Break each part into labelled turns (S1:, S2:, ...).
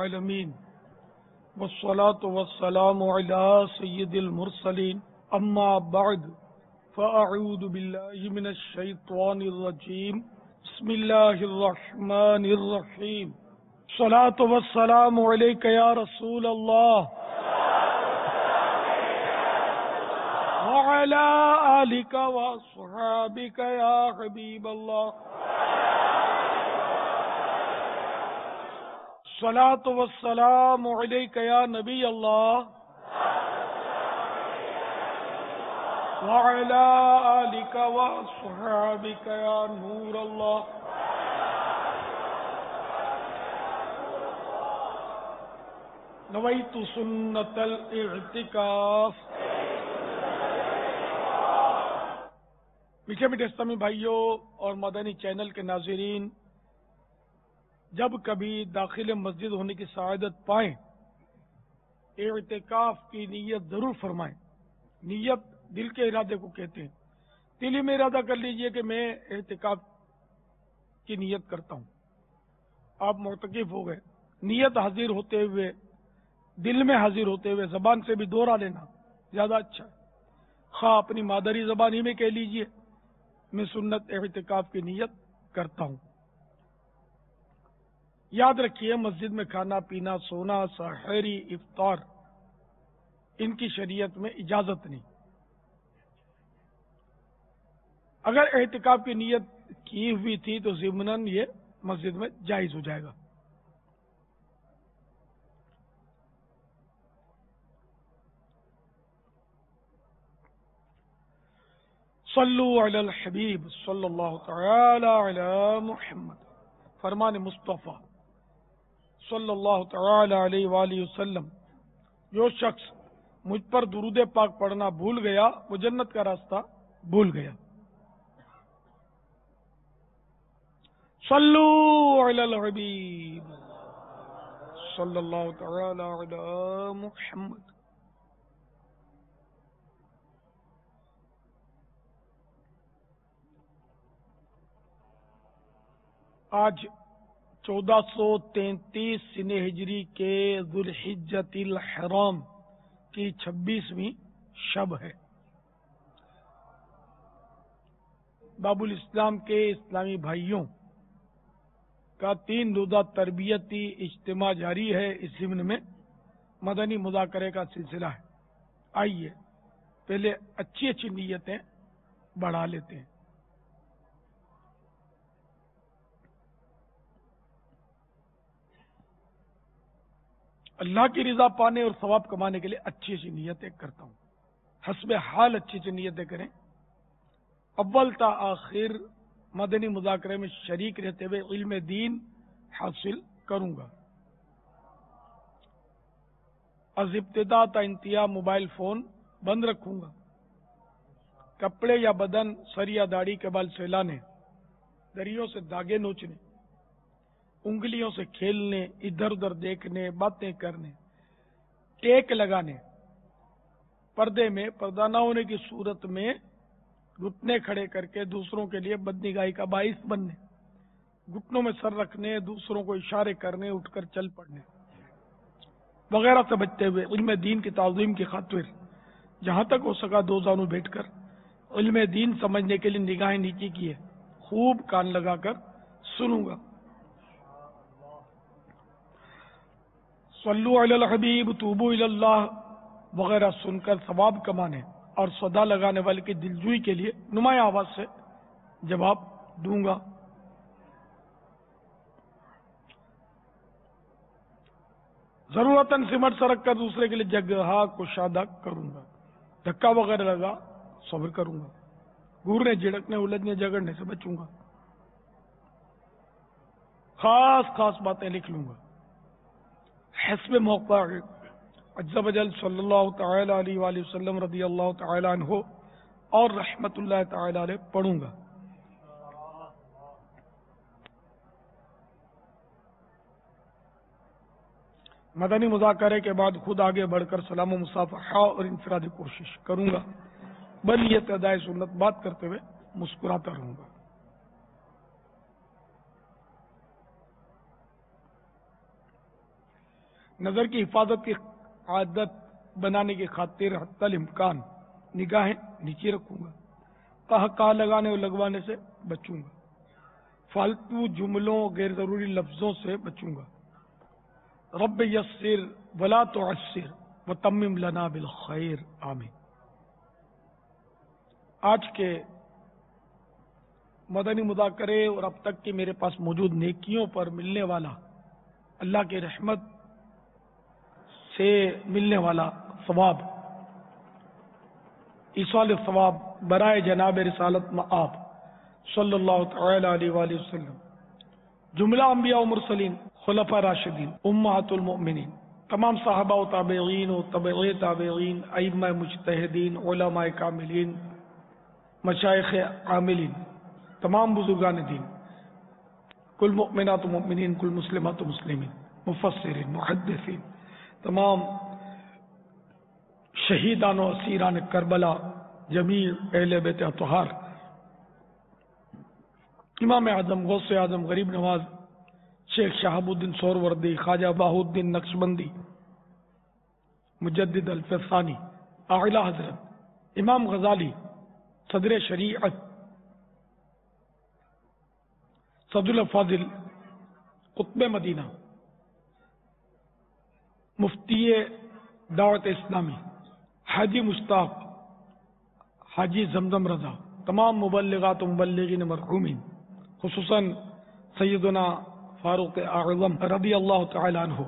S1: العالمين والصلاة والسلام على سيد المرسلين أما بعد فأعوذ بالله من الشيطان الرجيم بسم الله الرحمن الرحيم الصلاة والسلام عليك يا رسول الله وعلى آلك وأصحابك يا حبيب الله الصلاة والسلام عليك يا نبي الله وعلى آلك وأصحابك يا نور الله نويت سنة الاعتكاف. میٹھے میٹھے اسلامی بھائیوں اور مدنی چینل کے ناظرین، جب کبھی داخل مسجد ہونے کی سعادت پائیں اعتکاف کی نیت ضرور فرمائیں. نیت دل کے ارادے کو کہتے ہیں. دل میں ارادہ کر لیجئے کہ میں اعتکاف کی نیت کرتا ہوں. آپ معتکف ہو گئے. نیت حاضر ہوتے ہوئے، دل میں حاضر ہوتے ہوئے زبان سے بھی دوہرا لینا زیادہ اچھا ہے. خواہ اپنی مادری زبان ہی میں کہہ لیجئے میں سنت اعتکاف کی نیت کرتا ہوں. یاد رکھیے، مسجد میں کھانا پینا، سونا، سحری، افطار، ان کی شریعت میں اجازت نہیں. اگر اعتکاف کی نیت کی ہوئی تھی تو ضمناً یہ مسجد میں جائز ہو جائے گا. صلو علی الحبیب صلی اللہ تعالی علی محمد. فرمان مصطفیٰ صلی اللہ تعالی علیہ وآلہ وسلم، جو شخص مجھ پر درود پاک پڑھنا بھول گیا وہ جنت کا راستہ بھول گیا. صلو علی الحبیب صلی اللہ تعالی علی محمد. آج 1433 سن ہجری کے ذوالحجۃ الحرام کی 26ویں شب ہے. باب الاسلام کے اسلامی بھائیوں کا 3 روزہ تربیتی اجتماع جاری ہے. اس ضمن میں مدنی مذاکرے کا سلسلہ ہے. آئیے پہلے اچھی اچھی نیتیں بڑھا لیتے ہیں. اللہ کی رضا پانے اور ثواب کمانے کے لیے اچھی اچھی نیتیں کرتا ہوں. حسب حال اچھی اچھی نیتیں کریں. اول تا آخر مدنی مذاکرے میں شریک رہتے ہوئے علم دین حاصل کروں گا. از ابتدا تا انتہا موبائل فون بند رکھوں گا. کپڑے یا بدن، سر یا داڑھی کے بال سہلانے، دریوں سے داغے نوچنے، انگلیوں سے کھیلنے، ادھر ادھر دیکھنے، باتیں کرنے، ٹیک لگانے، پردے میں پردہ نہ ہونے کی صورت میں گھٹنے کھڑے کر کے دوسروں کے لیے بدنگاہی کا باعث بننے، گھٹنوں میں سر رکھنے، دوسروں کو اشارے کرنے، اٹھ کر چل پڑنے وغیرہ سے بچتے ہوئے علم دین کی تعظیم کی خاطر جہاں تک ہو سکا 2 زانوں بیٹھ کر علم دین سمجھنے کے لیے نگاہیں نیچی کیے خوب کان لگا کر سنوں گا. صلو علی الحبیب، توبو الی اللہ وغیرہ سن کر ثواب کمانے اور صدا لگانے والے کی دلجوئی کے لیے نمایاں آواز سے جواب دوں گا. ضرورتاً سمٹ سرک کر دوسرے کے لیے جگہ کشادہ کروں گا. دھکا وغیرہ لگا صبر کروں گا. گھورنے، جھڑکنے، الجھنے، جگڑنے سے بچوں گا. خاص خاص باتیں لکھ لوں گا. حسب موقع عز و جل صلی اللہ تعالی علیہ وآلہ وسلم رضی اللہ تعالی عنہ اور رحمت اللہ تعالی علیہ پڑھوں گا. مدنی مذاکرے کے بعد خود آگے بڑھ کر سلام و مصافحہ اور انفرادی کوشش کروں گا. بنیت ادائے سنت بات کرتے ہوئے مسکراتا رہوں گا. نظر کی حفاظت کی عادت بنانے کی خاطر حتی الامکان نگاہیں نیچے رکھوں گا، کہا لگانے اور لگوانے سے بچوں گا، فالتو جملوں غیر ضروری لفظوں سے بچوں گا۔ رب یسر ولا تعسر وتمم لنا بالخیر، آمین۔ آج کے مدنی مذاکرے اور اب تک کے میرے پاس موجود نیکیوں پر ملنے والا، اللہ کی رحمت سے ملنے والا ثواب، ایصال ثواب برائے جناب رسالت مآب صلی اللہ تعالی علیہ وآلہ وسلم، جملہ انبیاء و مرسلین، خلفاء راشدین، امہات المؤمنین، تمام صحابہ و تابعین و تبع تابعین، ائمہ مجتہدین، علماء کاملین، مشائخ عاملین، تمام بزرگان دین، کل مؤمنات و مؤمنین، کل مسلمات و مسلمین، مفسرین، محدثین، تمام شہیدان و اسیران کربلا، جمیع اہل بیت اطہار، امام اعظم، غوث اعظم، غریب نواز، شیخ شہاب الدین سہروردی، خواجہ بہاؤالدین نقشبندی، مجدد الفسانی، اعلی حضرت امام غزالی، صدر شریعت، صدر الفاضل، قطب مدینہ، مفتی دعوت اسلامی، حاجی مشتاق، حاجی زمزم رضا، تمام مبلغات و مبلغین مرحومین، خصوصاً سیدنا فاروق اعظم رضی اللہ تعالی عنہ،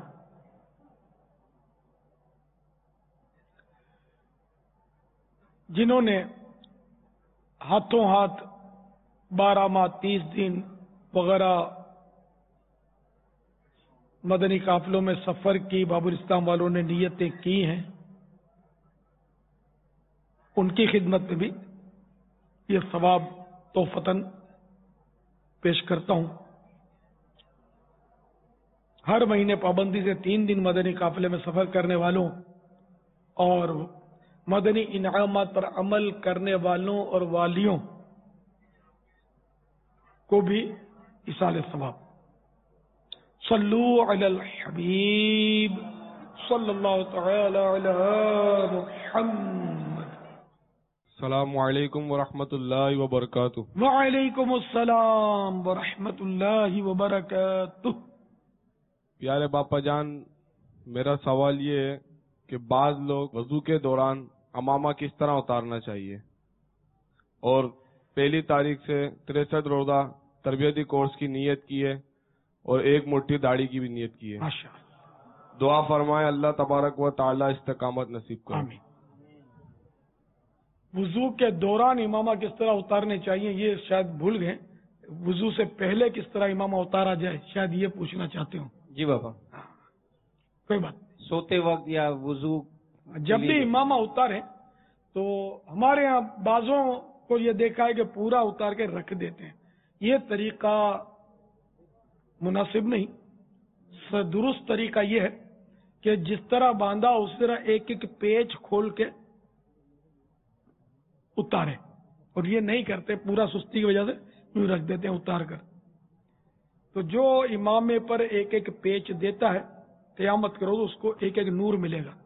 S1: جنہوں نے ہاتھوں ہاتھ 12 ماہ 30 دن وغیرہ مدنی قافلوں میں سفر کی، باب الاسلام والوں نے نیتیں کی ہیں، ان کی خدمت میں بھی یہ ثواب تحفتاً پیش کرتا ہوں۔ ہر مہینے پابندی سے 3 دن مدنی قافلے میں سفر کرنے والوں اور مدنی انعامات پر عمل کرنے والوں اور والیوں کو بھی ایصال ثواب۔ صلو علی الحبیب صلی اللہ تعالی علی محمد۔
S2: السلام علیکم ورحمۃ اللہ وبرکاتہ۔
S1: وعلیکم السلام ورحمۃ اللہ وبرکاتہ۔
S2: پیارے باپا جان، میرا سوال یہ ہے کہ بعض لوگ وضو کے دوران امامہ کس طرح اتارنا چاہیے، اور 1 تاریخ سے 63 روزہ تربیتی کورس کی نیت کی ہے اور 1 مٹھی داڑھی کی بھی نیت کی ہے۔
S1: ماشاءاللہ،
S2: دعا فرمائے اللہ تبارک و تعالی استقامت نصیب کرے۔
S1: آمین۔ وضو کے دوران امامہ کس طرح اتارنے چاہیے، یہ شاید بھول گئے، وضو سے پہلے کس طرح امامہ اتارا جائے، شاید یہ پوچھنا چاہتے ہوں۔
S3: جی بابا،
S1: کوئی بات نہیں،
S3: سوتے وقت یا وضو
S1: جب بھی امامہ اتارے تو ہمارے ہاں بعضوں کو یہ دیکھا ہے کہ پورا اتار کے رکھ دیتے ہیں، یہ طریقہ مناسب نہیں۔ درست طریقہ یہ ہے کہ جس طرح باندھا اس طرح ایک ایک پیچ کھول کے اتارے، اور یہ نہیں کرتے، پورا سستی کی وجہ سے یوں رکھ دیتے ہیں اتار کر۔ تو جو امامے پر ایک ایک پیچ دیتا ہے، قیامت کرو تو اس کو ایک ایک نور ملے گا۔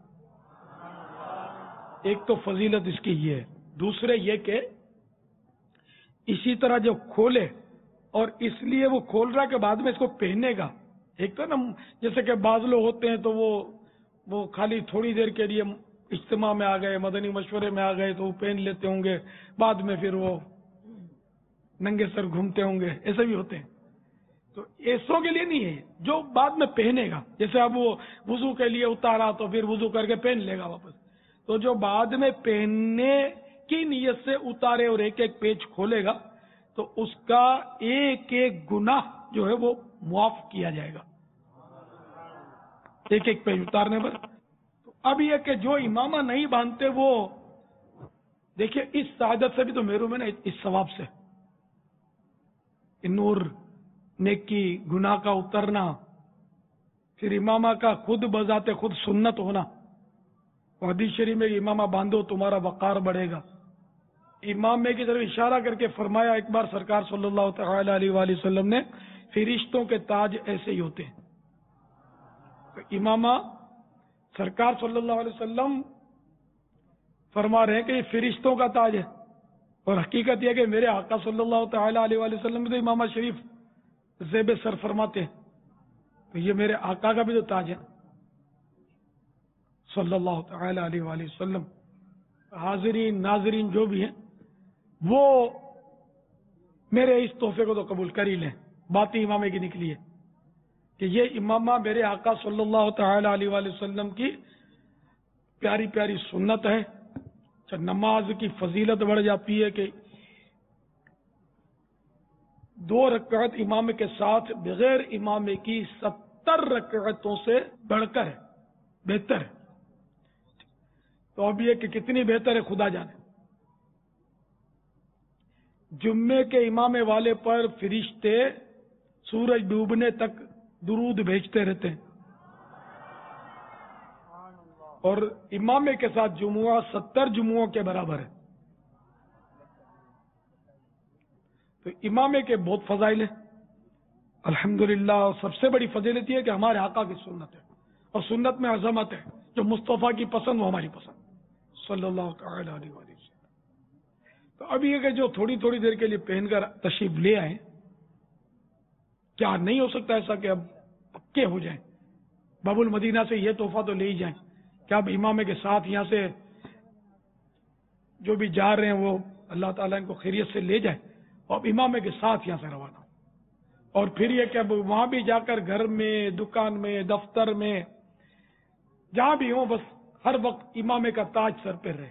S1: ایک تو فضیلت اس کی یہ ہے، دوسرے یہ کہ اسی طرح جب کھولے، اور اس لیے وہ کھول رہا کہ بعد میں اس کو پہنے گا۔ ایک تو نا، جیسے کہ بعض لوگ ہوتے ہیں تو وہ خالی تھوڑی دیر کے لیے اجتماع میں آ گئے، مدنی مشورے میں آ گئے تو وہ پہن لیتے ہوں گے، بعد میں پھر وہ ننگے سر گھومتے ہوں گے، ایسے بھی ہوتے ہیں۔ تو ایسوں کے لیے نہیں ہے، جو بعد میں پہنے گا، جیسے اب وہ وضو کے لیے اتارا تو پھر وضو کر کے پہن لے گا واپس، تو جو بعد میں پہننے کی نیت سے اتارے اور ایک ایک پیچ کھولے گا تو اس کا ایک ایک گناہ جو ہے وہ معاف کیا جائے گا، ایک ایک پیچ اتارنے پر۔ تو اب یہ کہ جو امامہ نہیں باندھتے وہ دیکھیے، اس سعادت سے بھی تو محروم ہے نا، اس ثواب سے، نور، نیکی، گناہ کا اترنا، پھر امامہ کا خود بذات خود سنت ہونا۔ حدیث شریف میں امامہ باندھو تمہارا وقار بڑھے گا۔ امامے کی طرف اشارہ کر کے فرمایا ایک بار سرکار صلی اللہ تعالی علیہ وآلہ وسلم نے، فرشتوں کے تاج ایسے ہی ہوتے ہیں۔ تو امامہ سرکار صلی اللہ علیہ وسلم فرما رہے ہیں کہ یہ فرشتوں کا تاج ہے، اور حقیقت یہ کہ میرے آقا صلی اللہ تعالی علیہ وآلہ وسلم تو امامہ شریف زیب سر فرماتے ہیں، تو یہ میرے آقا کا بھی تو تاج ہے صلی اللہ تعالی علیہ وآلہ وسلم۔ حاضرین ناظرین جو بھی ہیں وہ میرے اس تحفے کو تو قبول کر ہی لیں۔ بات ہی امامے کی نکلی ہے کہ یہ امامہ میرے آقا صلی اللہ تعالی علیہ وآلہ وسلم کی پیاری پیاری سنت ہے۔ نماز کی فضیلت بڑھ جاتی ہے کہ 2 رکعت امام کے ساتھ بغیر امام کی 70 رکعتوں سے بڑھ کر ہے، بہتر ہے۔ تو اب یہ کہ کتنی بہتر ہے خدا جانے۔ جمعے کے امام والے پر فرشتے سورج ڈوبنے تک درود بھیجتے رہتے ہیں، اور امامے کے ساتھ جمعہ 70 جمعوں کے برابر ہے۔ تو امامے کے بہت فضائل ہیں الحمدللہ، اور سب سے بڑی فضیلت یہ ہے کہ ہمارے آقا کی سنت ہے، اور سنت میں عظمت ہے۔ جو مصطفیٰ کی پسند وہ ہماری پسند صلی اللہ تعالی علیہ وسلم۔ تو اب یہ کہ جو تھوڑی تھوڑی دیر کے لیے پہن کر تشریف لے آئیں، کیا نہیں ہو سکتا ایسا کہ اب پکے ہو جائیں؟ باب المدینہ سے یہ تحفہ تو لے ہی جائیں کہ اب امامے کے ساتھ یہاں سے جو بھی جا رہے ہیں وہ اللہ تعالیٰ ان کو خیریت سے لے جائے، اور امامے کے ساتھ یہاں سے روانہ ہو۔ اور پھر یہ کہ اب وہاں بھی جا کر گھر میں، دکان میں، دفتر میں، جہاں بھی ہوں، بس ہر وقت امامے کا تاج سر پہ رہے۔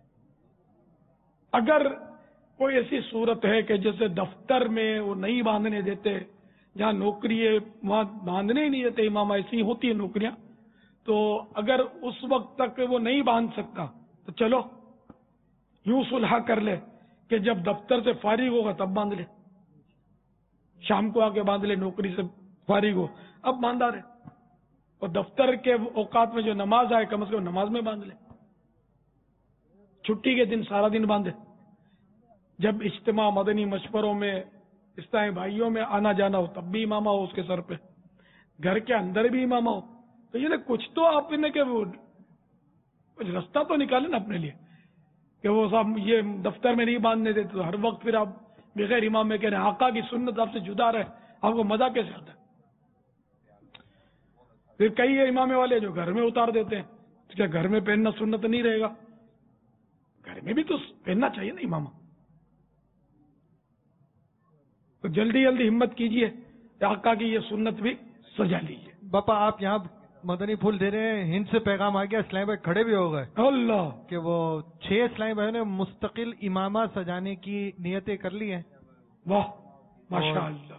S1: اگر کوئی ایسی صورت ہے کہ جیسے دفتر میں وہ نہیں باندھنے دیتے، جہاں نوکری ہے وہاں باندھنے ہی نہیں دیتے امامہ، ایسی ہوتی ہیں نوکریاں، تو اگر اس وقت تک وہ نہیں باندھ سکتا تو چلو یوں صلح کر لے کہ جب دفتر سے فارغ ہوگا تب باندھ لے، شام کو آ کے باندھ لے، نوکری سے فارغ ہو اب باندھا رہے، اور دفتر کے اوقات میں جو نماز آئے کم از کم نماز میں باندھ لے، چھٹی کے دن سارا دن باندھے۔ جب اجتماع مدنی مشوروں میں اسلامی بھائیوں میں آنا جانا ہو تب بھی امامہ ہو اس کے سر پہ، گھر کے اندر بھی امامہ ہو، تو یہ کچھ تو آپ نے کہ وہ کچھ رستہ تو نکالے نا اپنے لیے کہ وہ صاحب یہ دفتر میں نہیں باندھنے دیتے، تو ہر وقت پھر آپ بغیر امام میں کہہ رہے ہیں آقا کی سنت آپ سے جدا رہے، آپ کو مزہ کیسے آتا ہے؟ پھر کئی امامے والے جو گھر میں اتار دیتے ہیں، کیا گھر میں پہننا سنت نہیں رہے گا؟ گھر میں بھی تو پہننا چاہیے نا امامہ۔ تو جلدی جلدی ہمت کیجئے کہ آقا کی یہ سنت بھی سجا لیجئے۔
S3: باپا آپ یہاں مدنی پھول دے رہے ہیں، ہند سے پیغام آ گیا، اسلامی بھائی کھڑے بھی ہو گئے
S1: اللہ
S3: کہ وہ 6 اسلامی بھائیوں نے مستقل امامہ سجانے کی نیتیں کر لی ہیں۔
S1: واہ ماشاء اللہ،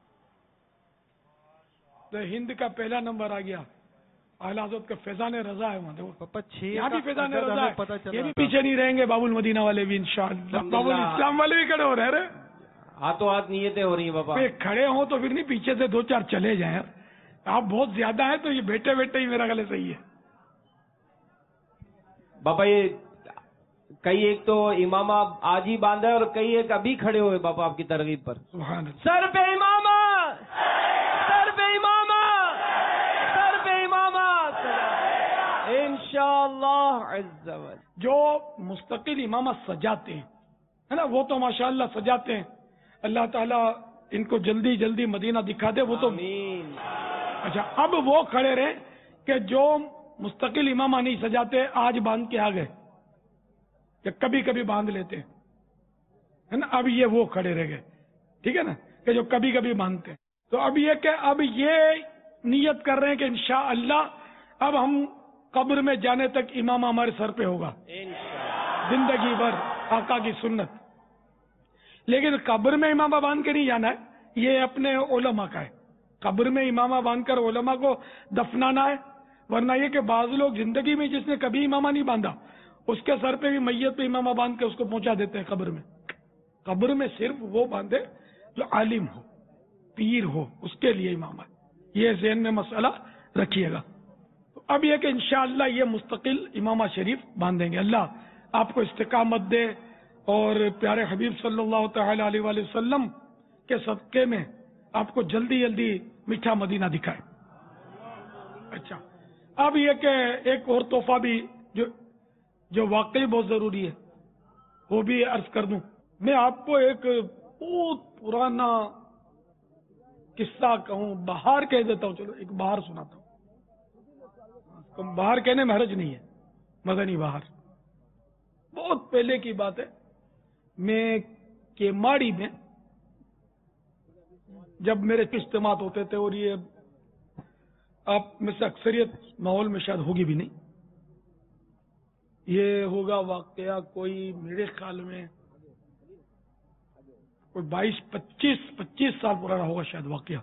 S1: تو ہند کا پہلا نمبر آ گیا، اعلیٰ حضرت کا فیضان رضا ہے وہاں
S3: پاپا 6
S1: یہاں بھی فیضان رضا
S3: ہمیں
S1: ہے،
S3: پتا چلا
S1: یہ بھی پیچھے نہیں رہیں گے، باب المدینہ والے بھی انشاءاللہ، باب الاسلام والے بھی کھڑے ہو رہے ہیں،
S4: ہاتھوں ہاتھ نیتیں ہو رہی ہیں بابا۔
S1: کھڑے ہوں تو پھر نہیں، پیچھے سے 2-4 چلے جائیں، آپ بہت زیادہ ہیں تو یہ بیٹھے بیٹھے ہی میرا گلے صحیح ہے۔
S4: بابا یہ کئی ایک تو امامہ آج ہی باندھا ہے اور کئی ایک ابھی کھڑے ہوئے بابا آپ کی ترغیب پر۔
S1: سبحان اللہ۔
S4: سر پہ امامہ، سر پہ امامہ، سر پہ امامہ، انشاءاللہ عز و جل۔
S1: جو مستقل امامہ سجاتے ہیں ہے نا، وہ تو ماشاءاللہ سجاتے ہیں، اللہ تعالیٰ ان کو جلدی جلدی مدینہ دکھا دے، وہ تو
S4: آمین۔
S1: اچھا اب وہ کھڑے رہے کہ جو مستقل امامہ نہیں سجاتے، آج باندھ کے آ گئے یا کبھی کبھی باندھ لیتے ہے نا، اب یہ وہ کھڑے رہ گئے، ٹھیک ہے نا، کہ جو کبھی کبھی باندھتے ہیں۔ تو اب یہ کہ اب یہ نیت کر رہے ہیں کہ انشاءاللہ اب ہم قبر میں جانے تک امامہ ہمارے سر پہ ہوگا زندگی بھر، آقا کی سنت۔ لیکن قبر میں امامہ باندھ کے نہیں جانا ہے، یہ اپنے علماء کا ہے، قبر میں امامہ باندھ کر علماء کو دفنانا ہے، ورنہ یہ کہ بعض لوگ زندگی میں جس نے کبھی امامہ نہیں باندھا اس کے سر پہ بھی میت پہ امامہ باندھ کے اس کو پہنچا دیتے ہیں قبر میں۔ قبر میں صرف وہ باندھے جو عالم ہو، پیر ہو، اس کے لیے امامہ، یہ ذہن میں مسئلہ رکھیے گا۔ تو اب یہ کہ انشاءاللہ یہ مستقل امامہ شریف باندھیں گے، اللہ آپ کو استقامت دے اور پیارے حبیب صلی اللہ تعالی علیہ وآلہ وسلم کے صدقے میں آپ کو جلدی جلدی میٹھا مدینہ دکھائے۔ اچھا اب یہ کہ ایک اور تحفہ بھی جو واقعی بہت ضروری ہے وہ بھی عرض کر دوں. میں آپ کو ایک بہت پرانا قصہ کہوں، بہار کہہ دیتا ہوں، چلو ایک بہار سناتا ہوں. بہار کہنے میں حرج نہیں ہے، مدنی بہار. بہت پہلے کی بات ہے، میں کیماڑی میں جب میرے اجتماعات ہوتے تھے، اور یہ آپ میں سے اکثریت ماحول میں شاید ہوگی بھی نہیں، یہ ہوگا واقعہ کوئی میرے خیال میں کوئی 22-25 سال پرانا ہوگا شاید واقعہ.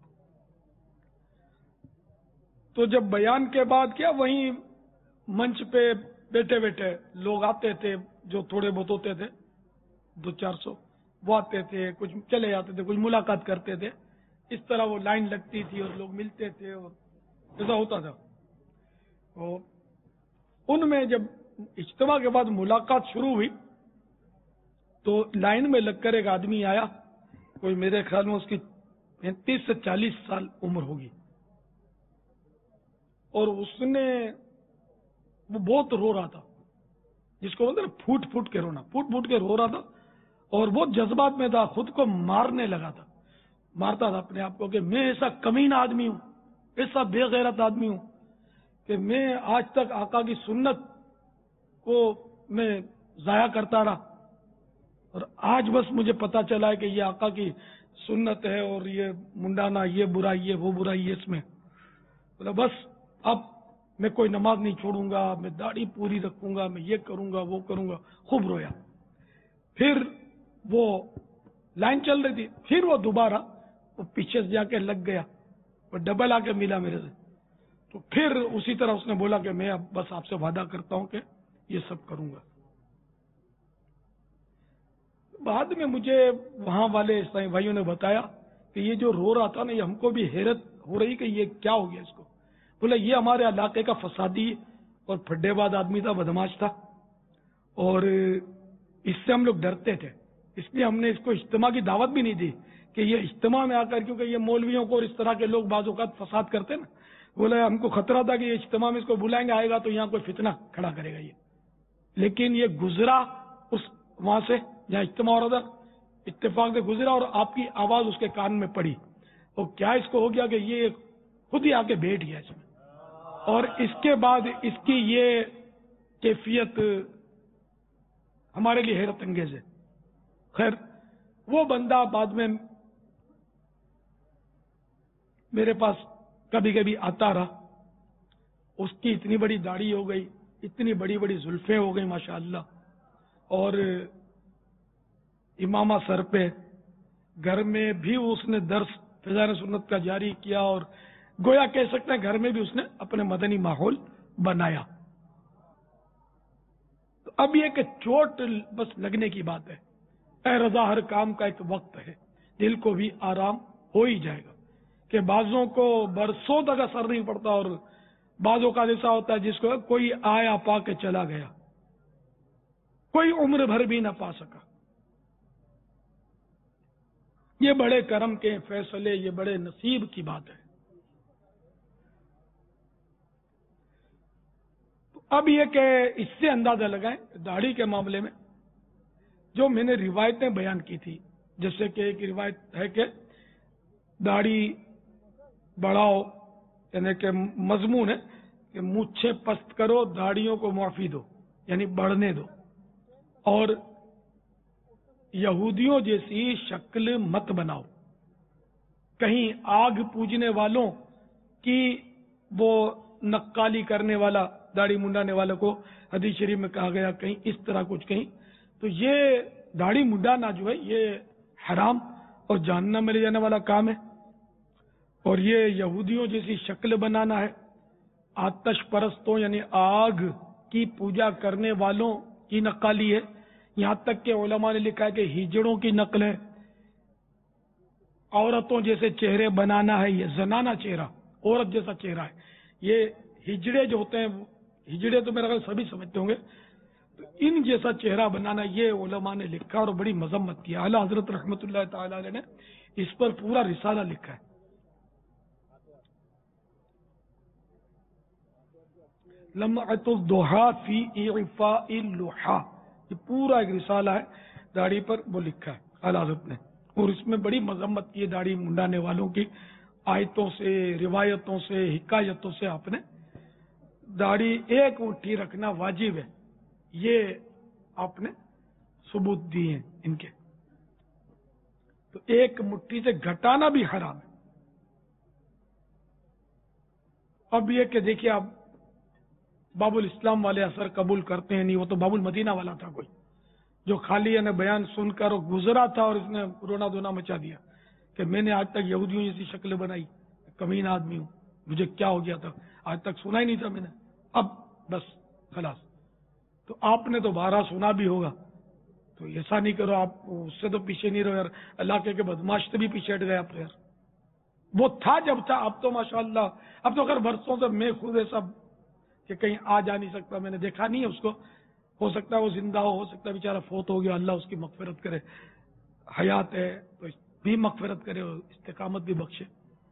S1: تو جب بیان کے بعد کیا، وہیں منچ پہ بیٹھے بیٹھے لوگ آتے تھے، جو تھوڑے بہت ہوتے تھے 200-400، وہ آتے تھے، کچھ چلے جاتے تھے، کچھ ملاقات کرتے تھے. اس طرح وہ لائن لگتی تھی اور لوگ ملتے تھے اور ایسا ہوتا تھا. ان میں جب اجتماع کے بعد ملاقات شروع ہوئی تو لائن میں لگ کر ایک آدمی آیا، کوئی میرے خیال میں اس کی 35 سے 40 سال عمر ہوگی، اور اس نے وہ بہت رو رہا تھا، جس کو بولتے ہیں پھوٹ پھوٹ کے رونا، پھوٹ پھوٹ کے رو رہا تھا، اور بہت جذبات میں تھا، خود کو مارنے لگا تھا، مارتا تھا اپنے آپ کو کہ میں ایسا کمینہ آدمی ہوں، ایسا بے غیرت آدمی ہوں کہ میں آج تک آقا کی سنت کو میں ضائع کرتا رہا، اور آج بس مجھے پتا چلا ہے کہ یہ آقا کی سنت ہے، اور یہ منڈانا، یہ برائی ہے، وہ برائی ہے اس میں. بس اب میں کوئی نماز نہیں چھوڑوں گا، میں داڑھی پوری رکھوں گا، میں یہ کروں گا، وہ کروں گا. خوب رویا. پھر وہ لائن چل رہی تھی، پھر وہ دوبارہ وہ پیچھے سے جا کے لگ گیا، وہ ڈبل آ کے ملا میرے سے. تو پھر اسی طرح اس نے بولا کہ میں اب بس آپ سے وعدہ کرتا ہوں کہ یہ سب کروں گا. بعد میں مجھے وہاں والے عیسائی بھائیوں نے بتایا کہ یہ جو رو رہا تھا نا، یہ ہم کو بھی حیرت ہو رہی کہ یہ کیا ہو گیا اس کو. بولا یہ ہمارے علاقے کا فسادی اور پھڈے باز آدمی تھا، بدماش تھا، اور اس سے ہم لوگ ڈرتے تھے، اس لیے ہم نے اس کو اجتماع کی دعوت بھی نہیں دی کہ یہ اجتماع میں آ کر، کیونکہ یہ مولویوں کو اور اس طرح کے لوگ بعض اوقات فساد کرتے نا. بولا ہم کو خطرہ تھا کہ یہ اجتماع میں اس کو بلائیں گے، آئے گا تو یہاں کوئی فتنہ کھڑا کرے گا یہ. لیکن یہ گزرا اس وہاں سے جہاں اجتماع ہو رہا تھا، اتفاق سے گزرا، اور آپ کی آواز اس کے کان میں پڑی، اور کیا اس کو ہو گیا کہ یہ خود ہی آ کے بیٹھ گیا اس میں. اور اس کے بعد اس کی یہ کیفیت ہمارے لیے حیرت انگیز ہے. خیر، وہ بندہ بعد میں میرے پاس کبھی کبھی آتا رہا. اس کی اتنی بڑی داڑھی ہو گئی، اتنی بڑی بڑی زلفیں ہو گئی ماشاءاللہ، اور امامہ سر پہ. گھر میں بھی اس نے درس فضائل سنت کا جاری کیا، اور گویا کہہ سکتے ہیں گھر میں بھی اس نے اپنے مدنی ماحول بنایا. تو اب یہ کہ چوٹ بس لگنے کی بات ہے. اے رضا، ہر کام کا ایک وقت ہے، دل کو بھی آرام ہو ہی جائے گا. کہ بعضوں کو برسوں تک اثر نہیں پڑتا، اور بعضوں کا ایسا ہوتا ہے جس کو کوئی آیا پا کے چلا گیا، کوئی عمر بھر بھی نہ پا سکا. یہ بڑے کرم کے فیصلے، یہ بڑے نصیب کی بات ہے. تو اب یہ کہ اس سے اندازہ لگائیں داڑھی کے معاملے میں جو میں نے روایتیں بیان کی تھی، جیسے کہ ایک روایت ہے کہ داڑھی بڑھاؤ، یعنی کہ مضمون ہے کہ مونچھیں پست کرو، داڑھیوں کو معافی دو، یعنی بڑھنے دو، اور یہودیوں جیسی شکل مت بناؤ. کہیں آگ پوجنے والوں کی وہ نقالی کرنے والا، داڑھی منڈانے والوں کو حدیث شریف میں کہا گیا، کہیں اس طرح کچھ کہیں. تو یہ داڑھی منڈانا جو ہے یہ حرام اور جہنم میں لے جانے والا کام ہے. اور یہ یہودیوں جیسی شکل بنانا ہے، آتش پرستوں یعنی آگ کی پوجا کرنے والوں کی نقالی ہے. یہاں تک کہ علماء نے لکھا ہے کہ ہجڑوں کی نقل ہے. عورتوں جیسے چہرے بنانا ہے، یہ زنانہ چہرہ، عورت جیسا چہرہ ہے. یہ ہجڑے جو ہوتے ہیں، ہجڑے تو میرا خیال سبھی سمجھتے ہوں گے، تو ان جیسا چہرہ بنانا یہ علماء نے لکھا اور بڑی مذمت کی. اعلیٰ حضرت رحمت اللہ تعالی علیہ نے اس پر پورا رسالہ لکھا ہے. لمعۃ الضحى فی اعفاء اللحى، یہ پورا ایک رسالہ ہے داڑھی پر، وہ لکھا ہے اعلی حضرت نے، اور اس میں بڑی مذمت کی ہے داڑھی منڈانے والوں کی، آیتوں سے، روایتوں سے، حکایتوں سے آپ نے داڑھی ایک مٹھی رکھنا واجب ہے، یہ آپ نے ثبوت دیے ہیں ان کے، تو ایک مٹھی سے گھٹانا بھی حرام ہے۔ اب یہ کہ دیکھیے آپ باب الاسلام والے اثر قبول کرتے ہیں نہیں، وہ تو باب المدینہ والا تھا کوئی جو خالی نے بیان سن کر وہ گزرا تھا اور اس نے رونا دھونا مچا دیا کہ میں نے آج تک یہودیوں جیسی شکل بنائی، کمین آدمی ہوں، مجھے کیا ہو گیا تھا، آج تک سنا ہی نہیں تھا میں نے، اب بس خلاص۔ تو آپ نے تو 12 سنا بھی ہوگا، تو ایسا نہیں کرو، آپ اس سے تو پیچھے نہیں رہو یار، علاقے کے بدماش سے بھی پیچھے ہٹ گئے آپ تو یار، وہ تھا جب تھا، اب تو ماشاءاللہ اب تو اگر برسوں سے میں خود ایسا کہ کہیں آ جا نہیں سکتا، میں نے دیکھا نہیں ہے اس کو، ہو سکتا ہے وہ زندہ ہو سکتا ہے بیچارہ فوت ہو گیا، اللہ اس کی مغفرت کرے، حیات ہے تو بھی مغفرت کرے اور استقامت بھی بخشے۔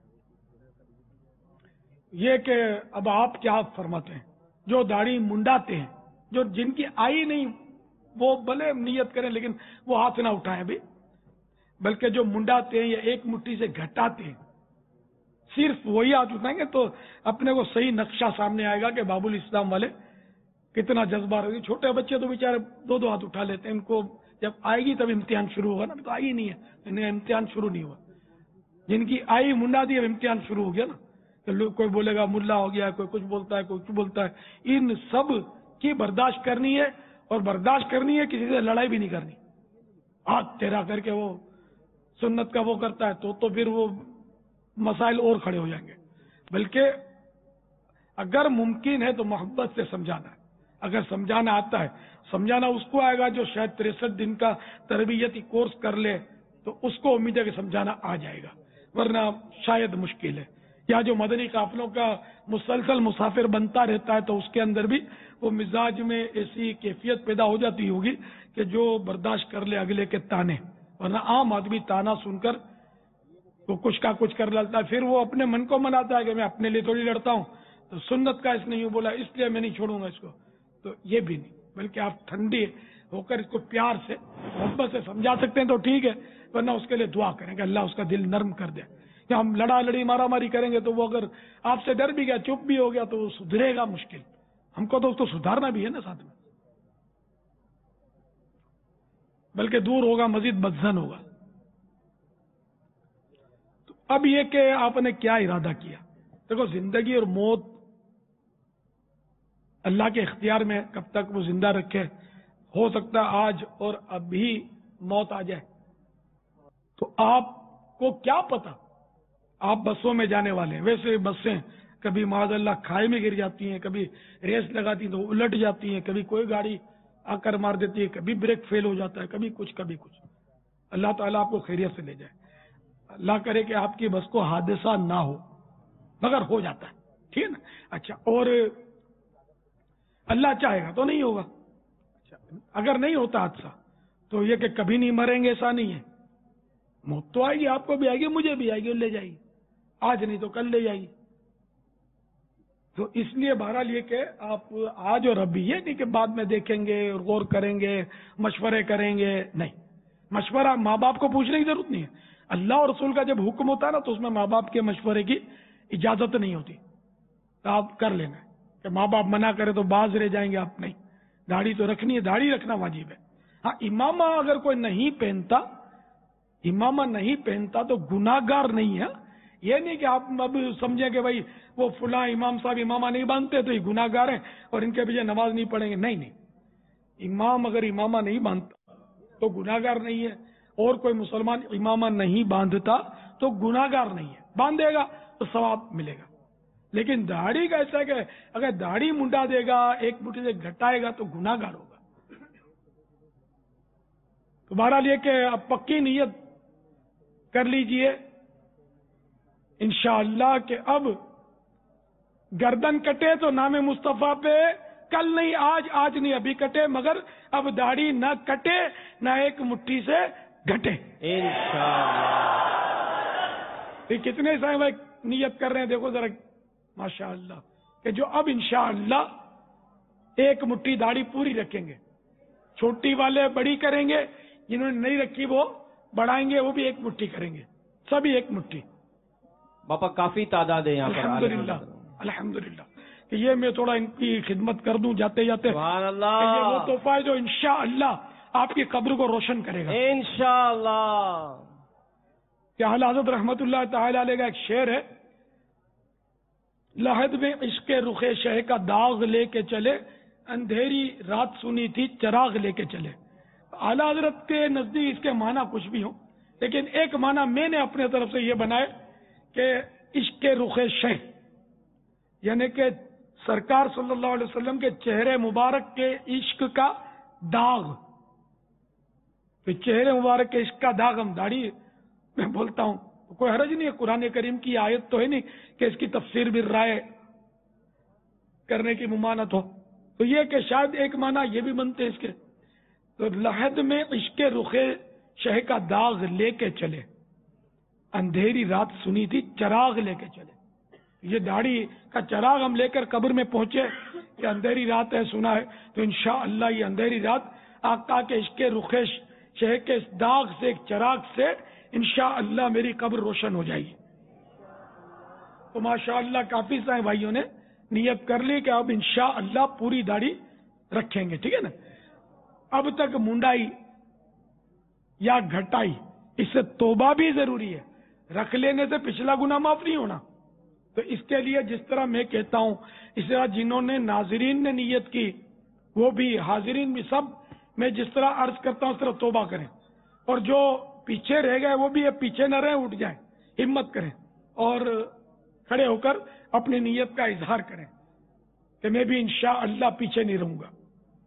S1: یہ کہ اب آپ کیا فرماتے ہیں جو داڑھی منڈاتے ہیں، جو جن کی آئی نہیں وہ بھلے نیت کریں لیکن وہ ہاتھ نہ اٹھائیں ابھی، بلکہ جو منڈاتے ہیں یا ایک مٹھی سے گھٹاتے ہیں صرف وہی ہاتھ اٹھائیں گے تو اپنے کو صحیح نقشہ سامنے آئے گا کہ باب الاسلام والے کتنا جذبہ رہے۔ چھوٹے بچے تو بیچارے 2 ہاتھ اٹھا لیتے ہیں، ان کو جب آئے گی تب امتحان شروع ہوگا نا، تو آئی نہیں ہے، انہیں امتحان شروع نہیں ہوا، جن کی آئی منڈا دی اب امتحان شروع ہو گیا نا، تو لوگ کوئی بولے گا ملا ہو گیا، کوئی کچھ بولتا ہے، کوئی کچھ بولتا ہے، ان سب کی برداشت کرنی ہے، اور برداشت کرنی ہے کسی سے لڑائی بھی نہیں کرنی۔ ہاتھ تیرا کر کے وہ سنت کا وہ کرتا ہے تو پھر وہ مسائل اور کھڑے ہو جائیں گے، بلکہ اگر ممکن ہے تو محبت سے سمجھانا ہے، اگر سمجھانا آتا ہے، سمجھانا اس کو آئے گا جو شاید 63 دن کا تربیتی کورس کر لے تو اس کو امید ہے کہ سمجھانا آ جائے گا، ورنہ شاید مشکل ہے۔ یا جو مدنی قافلوں کا مسلسل مسافر بنتا رہتا ہے تو اس کے اندر بھی وہ مزاج میں ایسی کیفیت پیدا ہو جاتی ہوگی کہ جو برداشت کر لے اگلے کے تانے، ورنہ عام آدمی تانا سن کر وہ کچھ کا کچھ کر ڈالتا ہے، پھر وہ اپنے من کو مناتا ہے کہ میں اپنے لیے تھوڑی لڑتا ہوں، تو سنت کا اس نے یوں بولا اس لیے میں نہیں چھوڑوں گا اس کو، تو یہ بھی نہیں، بلکہ آپ ٹھنڈی ہو کر اس کو پیار سے محبت سے سمجھا سکتے ہیں تو ٹھیک ہے، ورنہ اس کے لیے دعا کریں کہ اللہ اس کا دل نرم کر دے۔ کہ ہم لڑا لڑی مارا ماری کریں گے تو وہ اگر آپ سے ڈر بھی گیا، چپ بھی ہو گیا تو وہ سدھرے گا مشکل، ہم کو تو اس کو سدھارنا بھی ہے نا ساتھ میں، بلکہ دور ہوگا مزید بدزن ہوگا۔ تو اب یہ کہ آپ نے کیا ارادہ کیا، دیکھو زندگی اور موت اللہ کے اختیار میں، کب تک وہ زندہ رکھے، ہو سکتا ہے آج اور ابھی موت آ جائے، تو آپ کو کیا پتا، آپ بسوں میں جانے والے ہیں، ویسے بسیں کبھی معاذ اللہ کھائے میں گر جاتی ہیں، کبھی ریس لگاتی ہیں تو الٹ جاتی ہیں، کبھی کوئی گاڑی آ کر مار دیتی ہے، کبھی بریک فیل ہو جاتا ہے، کبھی کچھ۔ اللہ تعالیٰ آپ کو خیریت سے لے جائے، اللہ کرے کہ آپ کی بس کو حادثہ نہ ہو، مگر ہو جاتا ہے، ٹھیک ہے نا۔ اچھا، اور اللہ چاہے گا تو نہیں ہوگا، اچھا اگر نہیں ہوتا حادثہ تو یہ کہ کبھی نہیں مریں گے ایسا نہیں ہے، موت تو آئے گی، آپ کو بھی آئے گی، مجھے بھی آئے گی، اور لے جائے گی، آج نہیں تو کل لے جائے گی۔ تو اس لیے بہرحال یہ کہ آپ آج اور ابھی، یہ نہیں کہ بعد میں دیکھیں گے اور غور کریں گے، مشورے کریں گے، نہیں، مشورہ ماں باپ کو پوچھنے کی ضرورت نہیں ہے، اللہ اور رسول کا جب حکم ہوتا ہے نا تو اس میں ماں باپ کے مشورے کی اجازت نہیں ہوتی، تو آپ کر لینا کہ ماں باپ منع کرے تو باز رہ جائیں گے آپ، نہیں، داڑھی تو رکھنی ہے، داڑھی رکھنا واجب ہے۔ ہاں، امامہ اگر کوئی نہیں پہنتا، امامہ نہیں پہنتا تو گناہگار نہیں ہے، یہ نہیں کہ آپ اب سمجھیں کہ بھائی وہ فلاں امام صاحب امامہ نہیں باندھتے تو یہ گناہگار ہیں اور ان کے پیچھے نماز نہیں پڑھیں گے، نہیں، امام اگر امامہ نہیں باندھتا تو گناہگار نہیں ہے، اور کوئی مسلمان امامہ نہیں باندھتا تو گناہگار نہیں ہے، باندھے گا تو ثواب ملے گا، لیکن داڑھی کا ایسا ہے کہ اگر داڑھی منڈا دے گا، ایک مٹھی سے گھٹائے گا تو گناہگار ہوگا۔ تو بہرحال یہ کہ اب پکی نیت کر لیجئے انشاءاللہ کہ اب گردن کٹے تو نام مصطفیٰ پہ کل نہیں، آج نہیں، ابھی کٹے، مگر اب داڑھی نہ کٹے، نہ ایک مٹھی سے گھٹے
S4: انشاءاللہ۔
S1: یہ کتنے صاحب نیت کر رہے ہیں، دیکھو ذرا ماشاءاللہ، کہ جو اب انشاءاللہ ایک مٹھی داڑھی پوری رکھیں گے. چھوٹی والے بڑی کریں گے, جنہوں نے نہیں رکھی وہ بڑھائیں گے, وہ بھی ایک مٹھی کریں گے, سبھی ایک مٹھی.
S4: باپا کافی تعداد ہے یہاں پر.
S1: الحمدللہ الحمدللہ. کہ یہ میں تھوڑا ان کی خدمت کر دوں جاتے جاتے.
S4: سبحان اللہ.
S1: کہ یہ وہ تحفہ ہے جو انشاءاللہ آپ کی قبر کو روشن کرے گا
S4: انشاءاللہ.
S1: کہ اعلی حضرت رحمت اللہ تعالی علیہ کا ایک شعر ہے, لحد میں عشق رخ شہ کا داغ لے کے چلے, اندھیری رات سنی تھی چراغ لے کے چلے. اعلی حضرت کے نزدیک اس کے معنی کچھ بھی ہوں, لیکن ایک معنی میں نے اپنے طرف سے یہ بنائے کہ عشق رخ شہ یعنی کہ سرکار صلی اللہ علیہ وسلم کے چہرے مبارک کے عشق کا داغ. تو چہرے مبارک کے عشق کا داغ, ہم داڑھی میں بولتا ہوں کوئی حرج نہیں ہے, قرآن کریم کی آیت تو ہے نہیں کہ اس کی تفسیر بھی رائے کرنے کی ممانعت ہو. تو یہ کہ شاید ایک معنی یہ بھی بنتے اس کے. تو لحد میں عشق رخ شہ کا داغ لے کے چلے, اندھیری رات سنی تھی چراغ لے کے چلے. یہ داڑھی کا چراغ ہم لے کر قبر میں پہنچے کہ اندھیری رات ہے, سنا ہے, تو انشاءاللہ یہ اندھیری رات آقا کے عشق رخ شہ کے اس داغ سے, ایک چراغ سے انشاءاللہ میری قبر روشن ہو جائے گی. تو ماشاءاللہ کافی سارے بھائیوں نے نیت کر لی کہ اب انشاءاللہ پوری داڑھی رکھیں گے. ٹھیک ہے نا. اب تک منڈائی یا گھٹائی, اس سے توبہ بھی ضروری ہے. رکھ لینے سے پچھلا گناہ معاف نہیں ہونا. تو اس کے لیے جس طرح میں کہتا ہوں, اس طرح جنہوں نے ناظرین نے نیت کی وہ بھی, حاضرین بھی, سب میں جس طرح عرض کرتا ہوں اس طرح توبہ کریں. اور جو پیچھے رہ گئے وہ بھی پیچھے نہ رہیں, اٹھ جائیں, ہمت کریں اور کھڑے ہو کر اپنی نیت کا اظہار کریں کہ میں بھی انشاءاللہ پیچھے نہیں رہوں گا.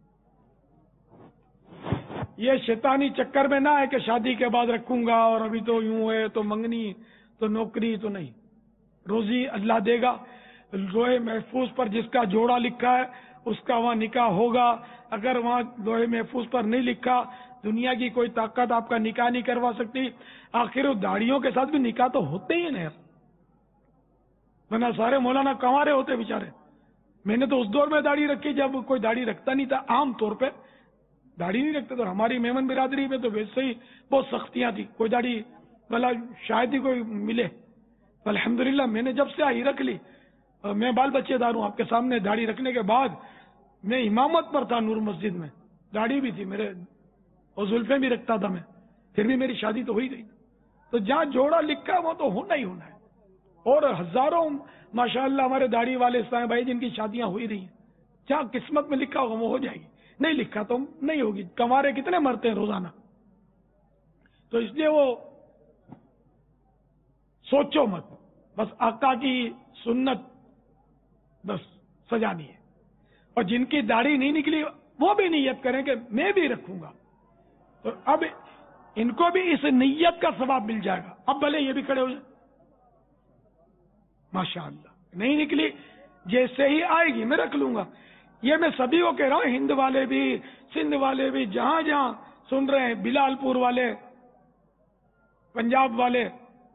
S1: یہ شیطانی چکر میں نہ ہے کہ شادی کے بعد رکھوں گا اور ابھی تو یوں ہے, تو منگنی, تو نوکری, تو نہیں. روزی اللہ دے گا. لوہے محفوظ پر جس کا جوڑا لکھا ہے اس کا وہاں نکاح ہوگا. اگر وہاں لوہے محفوظ پر نہیں لکھا, دنیا کی کوئی طاقت آپ کا نکاح نہیں کروا سکتی. آخر داڑیوں کے ساتھ بھی نکاح تو ہوتے ہی نا, ورنہ سارے مولانا کنوارے ہوتے بیچارے. میں نے تو اس دور میں داڑھی رکھی جب کوئی داڑھی رکھتا نہیں تھا, عام طور پہ داڑھی نہیں رکھتے. تو ہماری میمن برادری میں تو ویسے ہی بہت سختیاں تھی, کوئی داڑھی بلا شاید ہی کوئی ملے. الحمدللہ میں نے جب سے آئی رکھ لی. میں بال بچے دار ہوں آپ کے سامنے. داڑھی رکھنے کے بعد میں امامت پر تھا نور مسجد میں, داڑھی بھی تھی میرے اور زلفیں بھی رکھتا تھا میں, پھر بھی میری شادی تو ہو ہی گئی. تو جہاں جوڑا لکھا وہ تو ہونا ہی ہونا ہے. اور ہزاروں ماشاءاللہ ہمارے داڑھی والے اسلام بھائی جن کی شادیاں ہو ہی رہی ہیں. جہاں قسمت میں لکھا ہوگا وہ ہو جائے گی, نہیں لکھا تو نہیں ہوگی. کنوارے کتنے مرتے ہیں روزانہ. تو اس لیے وہ سوچو مت, بس آقا کی سنت بس سجانی ہے. اور جن کی داڑھی نہیں نکلی وہ بھی نیت کریں کہ میں بھی رکھوں گا. تو اب ان کو بھی اس نیت کا ثواب مل جائے گا. اب بھلے یہ بھی کھڑے ہو جائیں. ماشاءاللہ نہیں نکلی جیسے ہی آئے گی میں رکھ لوں گا. یہ میں سبھی کو کہہ رہا ہوں, ہند والے بھی, سندھ والے بھی, جہاں جہاں سن رہے ہیں, بلال پور والے, پنجاب والے,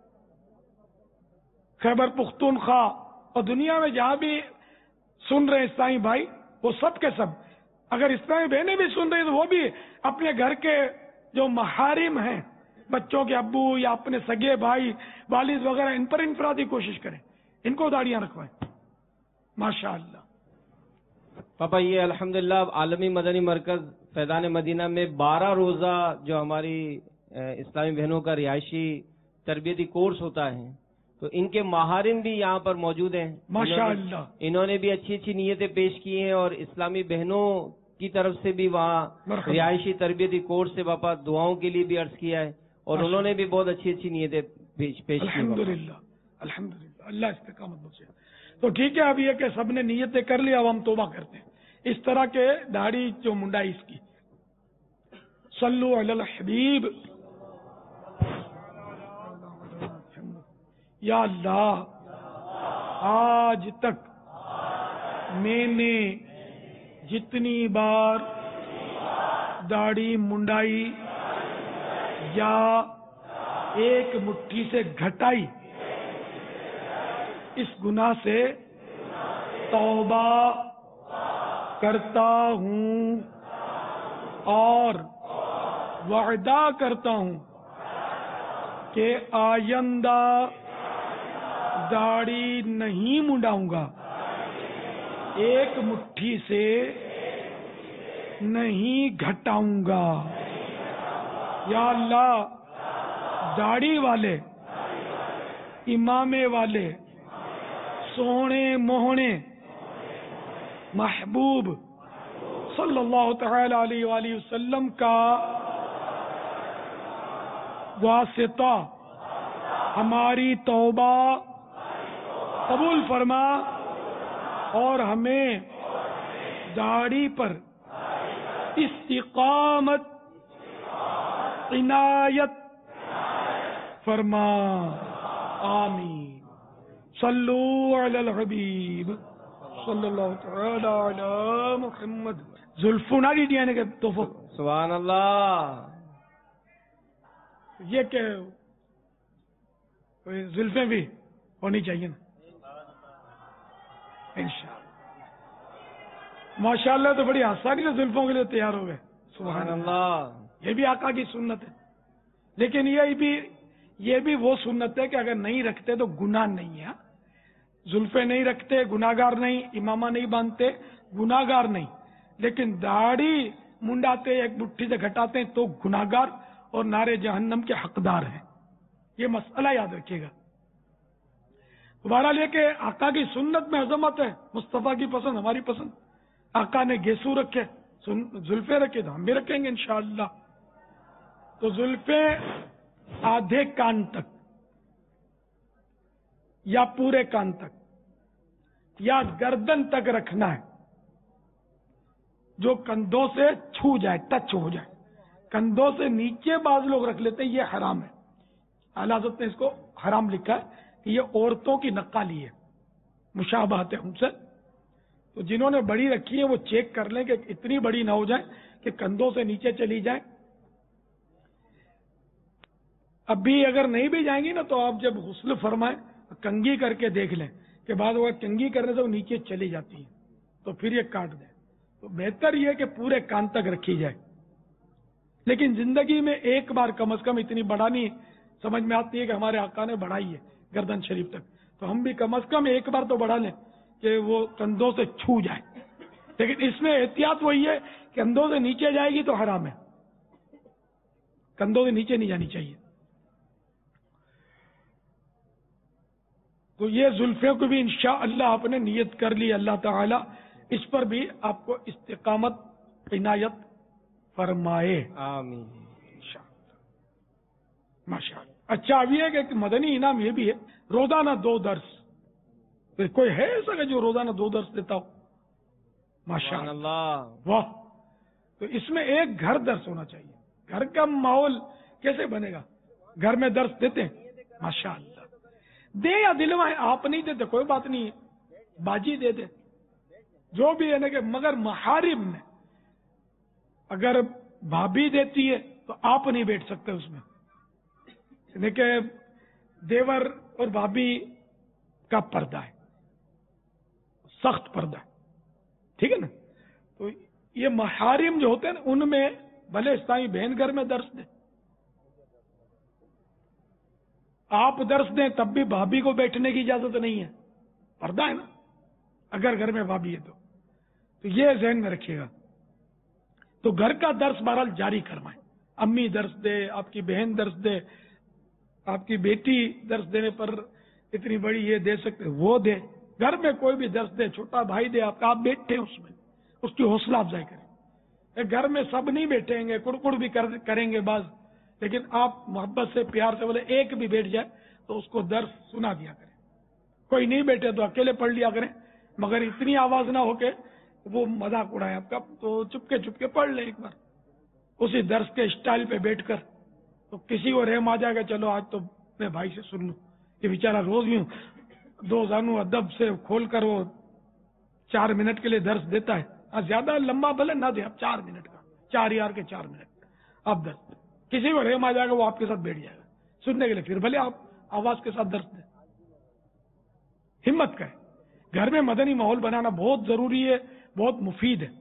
S1: خیبر پختونخوا, اور دنیا میں جہاں بھی سن رہے ہیں اسلامی بھائی, وہ سب کے سب, اگر اسلامی بہنیں بھی سن رہی ہیں تو وہ بھی اپنے گھر کے جو محارم ہیں, بچوں کے ابو یا اپنے سگے بھائی والد وغیرہ, ان پر انفرادی کوشش کریں, ان کو داڑیاں رکھوائیں. ماشاءاللہ.
S4: پاپا یہ الحمدللہ عالمی مدنی مرکز فیضان مدینہ میں 12 روزہ جو ہماری اسلامی بہنوں کا رہائشی تربیتی کورس ہوتا ہے, تو ان کے ماہرین بھی یہاں پر موجود ہیں.
S1: ماشاءاللہ
S4: انہوں نے بھی اچھی اچھی نیتیں پیش کی ہیں, اور اسلامی بہنوں کی طرف سے بھی وہاں رہائشی تربیتی کورس سے باپا دعاؤں کے لیے بھی عرض کیا ہے, اور انہوں نے بھی بہت اچھی اچھی نیتیں پیش کی.
S1: الحمدللہ الحمدللہ, اللہ استقامت بخشے. تو ٹھیک ہے, اب یہ کہ سب نے نیتیں کر لی, اب ہم توبہ کرتے ہیں. اس طرح کے داڑھی جو منڈائی اس کی, صلو علی الحبیب. یا اللہ, آج تک میں نے جتنی بار داڑھی منڈائی یا ایک مٹھی سے گھٹائی, اس گناہ سے توبہ کرتا ہوں اور وعدہ کرتا ہوں کہ آئندہ داڑھی نہیں منڈاؤں گا، ایک مٹھی سے نہیں گھٹاؤں گا۔ یا اللہ، داڑھی والے، امامے والے، سونے موہنے محبوب صلی اللہ تعالی علیہ وآلہ وسلم کا واسطہ ہماری توبہ قبول فرما اور ہمیں داڑھی پر استقامت عنایت فرما، آمین۔ صلو علی الحبیب صلی اللہ تعالی علی محمد۔ زلفوں نہ دیتی یعنی کہ توفہ،
S4: سبحان اللہ۔
S1: یہ کہ زلفیں بھی ہونی چاہیے نا انشاءاللہ۔ ماشاءاللہ تو بڑی آسانی سے زلفوں کے لیے تیار ہو گئے، سبحان اللہ۔ یہ بھی آقا کی سنت ہے، لیکن یہ بھی وہ سنت ہے کہ اگر نہیں رکھتے تو گناہ نہیں ہے۔ زلفیں نہیں رکھتے گناہگار نہیں، امامہ نہیں باندھتے گناہگار نہیں، لیکن داڑھی منڈاتے ایک مٹھی سے گھٹاتے ہیں تو گناہگار اور نارے جہنم کے حقدار ہیں۔ یہ مسئلہ یاد رکھیے گا۔ بہرحال یہ کہ آقا کی سنت میں عظمت ہے، مصطفیٰ کی پسند ہماری پسند۔ آقا نے گیسو رکھے، زلفیں رکھے تو ہم بھی رکھیں گے انشاءاللہ۔ تو زلفیں آدھے کان تک یا پورے کان تک یا گردن تک رکھنا ہے، جو کندھوں سے چھو جائے، ٹچ ہو جائے۔ کندھوں سے نیچے بعض لوگ رکھ لیتے ہیں، یہ حرام ہے۔ اعلی حضرت نے اس کو حرام لکھا ہے کہ یہ عورتوں کی نقالی ہے، مشابہت ہے ان سے۔ تو جنہوں نے بڑی رکھی ہے وہ چیک کر لیں کہ اتنی بڑی نہ ہو جائے کہ کندھوں سے نیچے چلی جائے۔ ابھی اگر نہیں بھی جائیں گی نا تو آپ جب غسل فرمائیں کنگھی کر کے دیکھ لیں کہ بعد وہ کنگھی کرنے سے وہ نیچے چلی جاتی ہے، تو پھر یہ کاٹ دیں۔ تو بہتر یہ کہ پورے کان تک رکھی جائے، لیکن زندگی میں ایک بار کم از کم اتنی بڑھانی سمجھ میں آتی ہے کہ ہمارے آقا نے بڑھائی ہے گردن شریف تک، تو ہم بھی کم از کم ایک بار تو بڑھا لیں کہ وہ کندھوں سے چھو جائے۔ لیکن اس میں احتیاط وہی ہے کہ کندھوں سے نیچے جائے گی تو حرام ہے، کندھوں سے نیچے نہیں جانی چاہیے۔ تو یہ زلفوں کو بھی انشاءاللہ آپ نے نیت کر لی، اللہ تعالی اس پر بھی آپ کو استقامت عنایت فرمائے،
S4: آمین۔
S1: ماشاءاللہ۔ اچھا اب یہ ہے کہ ایک مدنی انعام یہ بھی ہے، روزانہ 2 درس۔ کوئی ہے ایسا کہ جو روزانہ 2 درس دیتا ہو؟ ماشاءاللہ، واہ۔ تو اس میں ایک گھر درس ہونا چاہیے۔ گھر کا ماحول کیسے بنے گا؟ گھر میں درس دیتے ہیں ماشاءاللہ، دے یا دلوائیں، آپ نہیں دیتے کوئی بات نہیں ہے، باجی دے دے جو بھی ہے نا، کہ مگر محارم میں اگر بھابھی دیتی ہے تو آپ نہیں بیٹھ سکتے اس میں، یعنی کہ دیور اور بھابھی کا پردہ ہے، سخت پردہ ہے، ٹھیک ہے نا۔ تو یہ محارم جو ہوتے ہیں نا ان میں بھلے اسلامی بہن گھر میں درس دیں، آپ درس دیں تب بھی بھابھی کو بیٹھنے کی اجازت نہیں ہے، پردہ ہے نا اگر گھر میں بھابھی ہے تو یہ ذہن میں رکھیے گا۔ تو گھر کا درس بہرحال جاری کروائیں، امی درس دے، آپ کی بہن درس دے، آپ کی بیٹی درس دینے پر اتنی بڑی یہ دے سکتے وہ دے، گھر میں کوئی بھی درس دے، چھوٹا بھائی دے، آپ بیٹھے اس میں، اس کی حوصلہ افزائی کریں۔ گھر میں سب نہیں بیٹھیں گے، کڑکڑ بھی کریں گے بعض، لیکن آپ محبت سے پیار سے بولے ایک بھی بیٹھ جائے تو اس کو درس سنا دیا کریں۔ کوئی نہیں بیٹھے تو اکیلے پڑھ لیا کریں، مگر اتنی آواز نہ ہو کہ وہ مذاق اڑائے آپ کا، تو چپکے پڑھ لیں ایک بار اسی درس کے اسٹائل پہ بیٹھ کر، تو کسی کو رحم آ جائے گا، چلو آج تو میں بھائی سے سن لوں، یہ بیچارہ روز یوں 2 زانو ادب سے کھول کر وہ 4 منٹ کے لیے درس دیتا ہے، زیادہ لمبا بھلے نہ دے، آپ 4 منٹ کا، 4 یار کے 4 منٹ آپ درس دیں، کسی کو رحم آ جائے گا وہ آپ کے ساتھ بیٹھ جائے گا سننے کے لیے، پھر بھلے آپ آواز کے ساتھ درس دیں، ہمت کریں۔ گھر میں مدنی ماحول بنانا بہت ضروری ہے، بہت مفید ہے.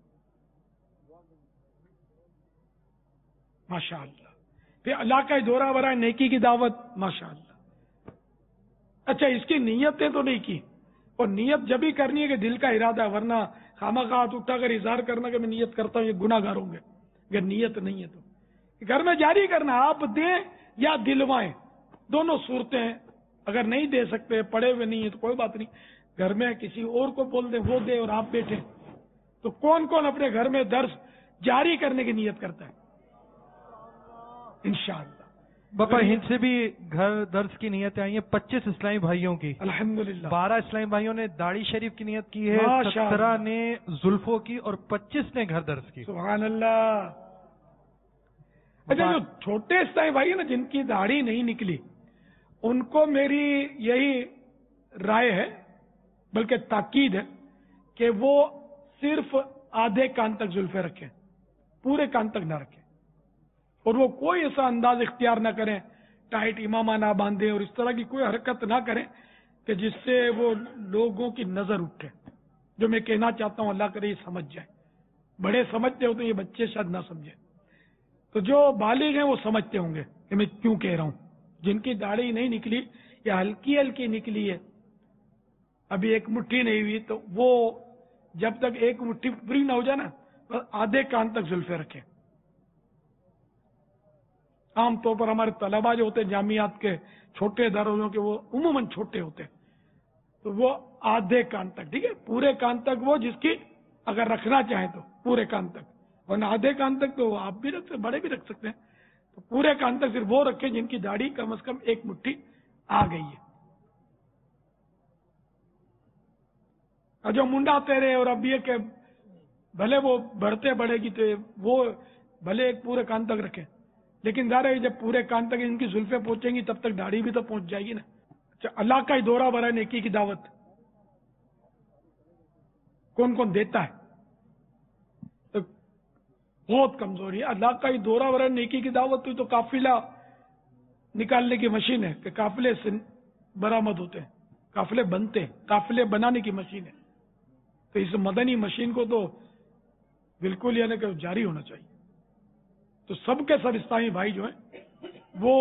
S1: ماشاء اللہ. پھر علاقہ دورہ برائے نیکی کی دعوت. ماشاء اللہ. اچھا اس کی نیتیں تو نہیں کی, اور نیت جب ہی کرنی ہے کہ دل کا ارادہ ہے, ورنہ خامخواہ اٹھا کر اظہار کرنا کہ میں نیت کرتا ہوں, یہ گناہ گار ہوں گے. اگر نیت نہیں ہے تو گھر میں جاری کرنا, آپ دیں یا دلوائیں, دونوں صورتیں ہیں. اگر نہیں دے سکتے, پڑے ہوئے نہیں ہیں تو کوئی بات نہیں, گھر میں کسی اور کو بول دیں وہ دے اور آپ بیٹھے. تو کون کون اپنے گھر میں درس جاری کرنے کی نیت کرتا ہے؟ انشاءاللہ.
S3: باپا ہند سے بھی گھر درس کی نیتیں آئی ہیں 25 اسلامی بھائیوں کی.
S1: الحمدللہ.
S3: 12 اسلامی بھائیوں نے داڑھی شریف کی نیت کی ہے,
S1: ماشاء
S3: 17 نے زلفوں کی, اور 25 نے گھر درس کی.
S1: سبحان اللہ. اچھا جو چھوٹے اسلامی بھائی ہیں نا جن کی داڑھی نہیں نکلی, ان کو میری یہی رائے ہے, بلکہ تاکید ہے, کہ وہ صرف آدھے کان تک زلفیں رکھیں, پورے کان تک نہ رکھیں, اور وہ کوئی ایسا انداز اختیار نہ کریں, ٹائٹ امامہ نہ باندھیں, اور اس طرح کی کوئی حرکت نہ کریں کہ جس سے وہ لوگوں کی نظر اٹھے. جو میں کہنا چاہتا ہوں اللہ کرے یہ سمجھ جائیں. بڑے سمجھتے ہوتے ہیں, یہ بچے شاید نہ سمجھیں. تو جو بالغ ہیں وہ سمجھتے ہوں گے کہ میں کیوں کہہ رہا ہوں. جن کی داڑھی نہیں نکلی یا ہلکی ہلکی نکلی ہے, ابھی ایک مٹھی نہیں ہوئی, تو وہ جب تک ایک مٹھی پوری نہ ہو جائے نا, آدھے کان تک زلفیں رکھیں. عام طور پر ہمارے طلباء جو ہوتے ہیں جامعات کے چھوٹے دارالعلوم کے, وہ عموماً چھوٹے ہوتے ہیں, تو وہ آدھے کان تک, ٹھیک ہے, پورے کان تک وہ جس کی اگر رکھنا چاہیں تو پورے کان تک, ورنہ آدھے کان تک تو آپ بھی رکھ سکتے, بڑے بھی رکھ سکتے ہیں. تو پورے کان تک صرف وہ رکھیں جن کی داڑھی کم از کم ایک مٹھی آ گئی ہے. اور جو منڈا تیرے, اور اب یہ کہ بھلے وہ بڑھتے بڑھے گی تو وہ بھلے ایک پورے کان تک رکھیں, لیکن ظاہر ہے جب پورے کان تک ان کی زلفیں پہنچیں گی تب تک داڑھی بھی تو پہنچ جائے گی نا. اچھا اللہ کا ہی دورہ برائے نیکی کی دعوت کون کون دیتا ہے؟ تو بہت کمزوری ہے. اللہ کا ہی دورہ برائے نیکی کی دعوت تو قافلہ نکالنے کی مشین ہے کہ قافلے سے برآمد ہوتے ہیں, قافلے بنتے ہیں, قافلے بنانے کی مشین ہے. تو اس مدنی مشین کو تو بالکل یعنی کہ جاری ہونا چاہیے. تو سب کے سب اسلامی بھائی جو ہیں وہ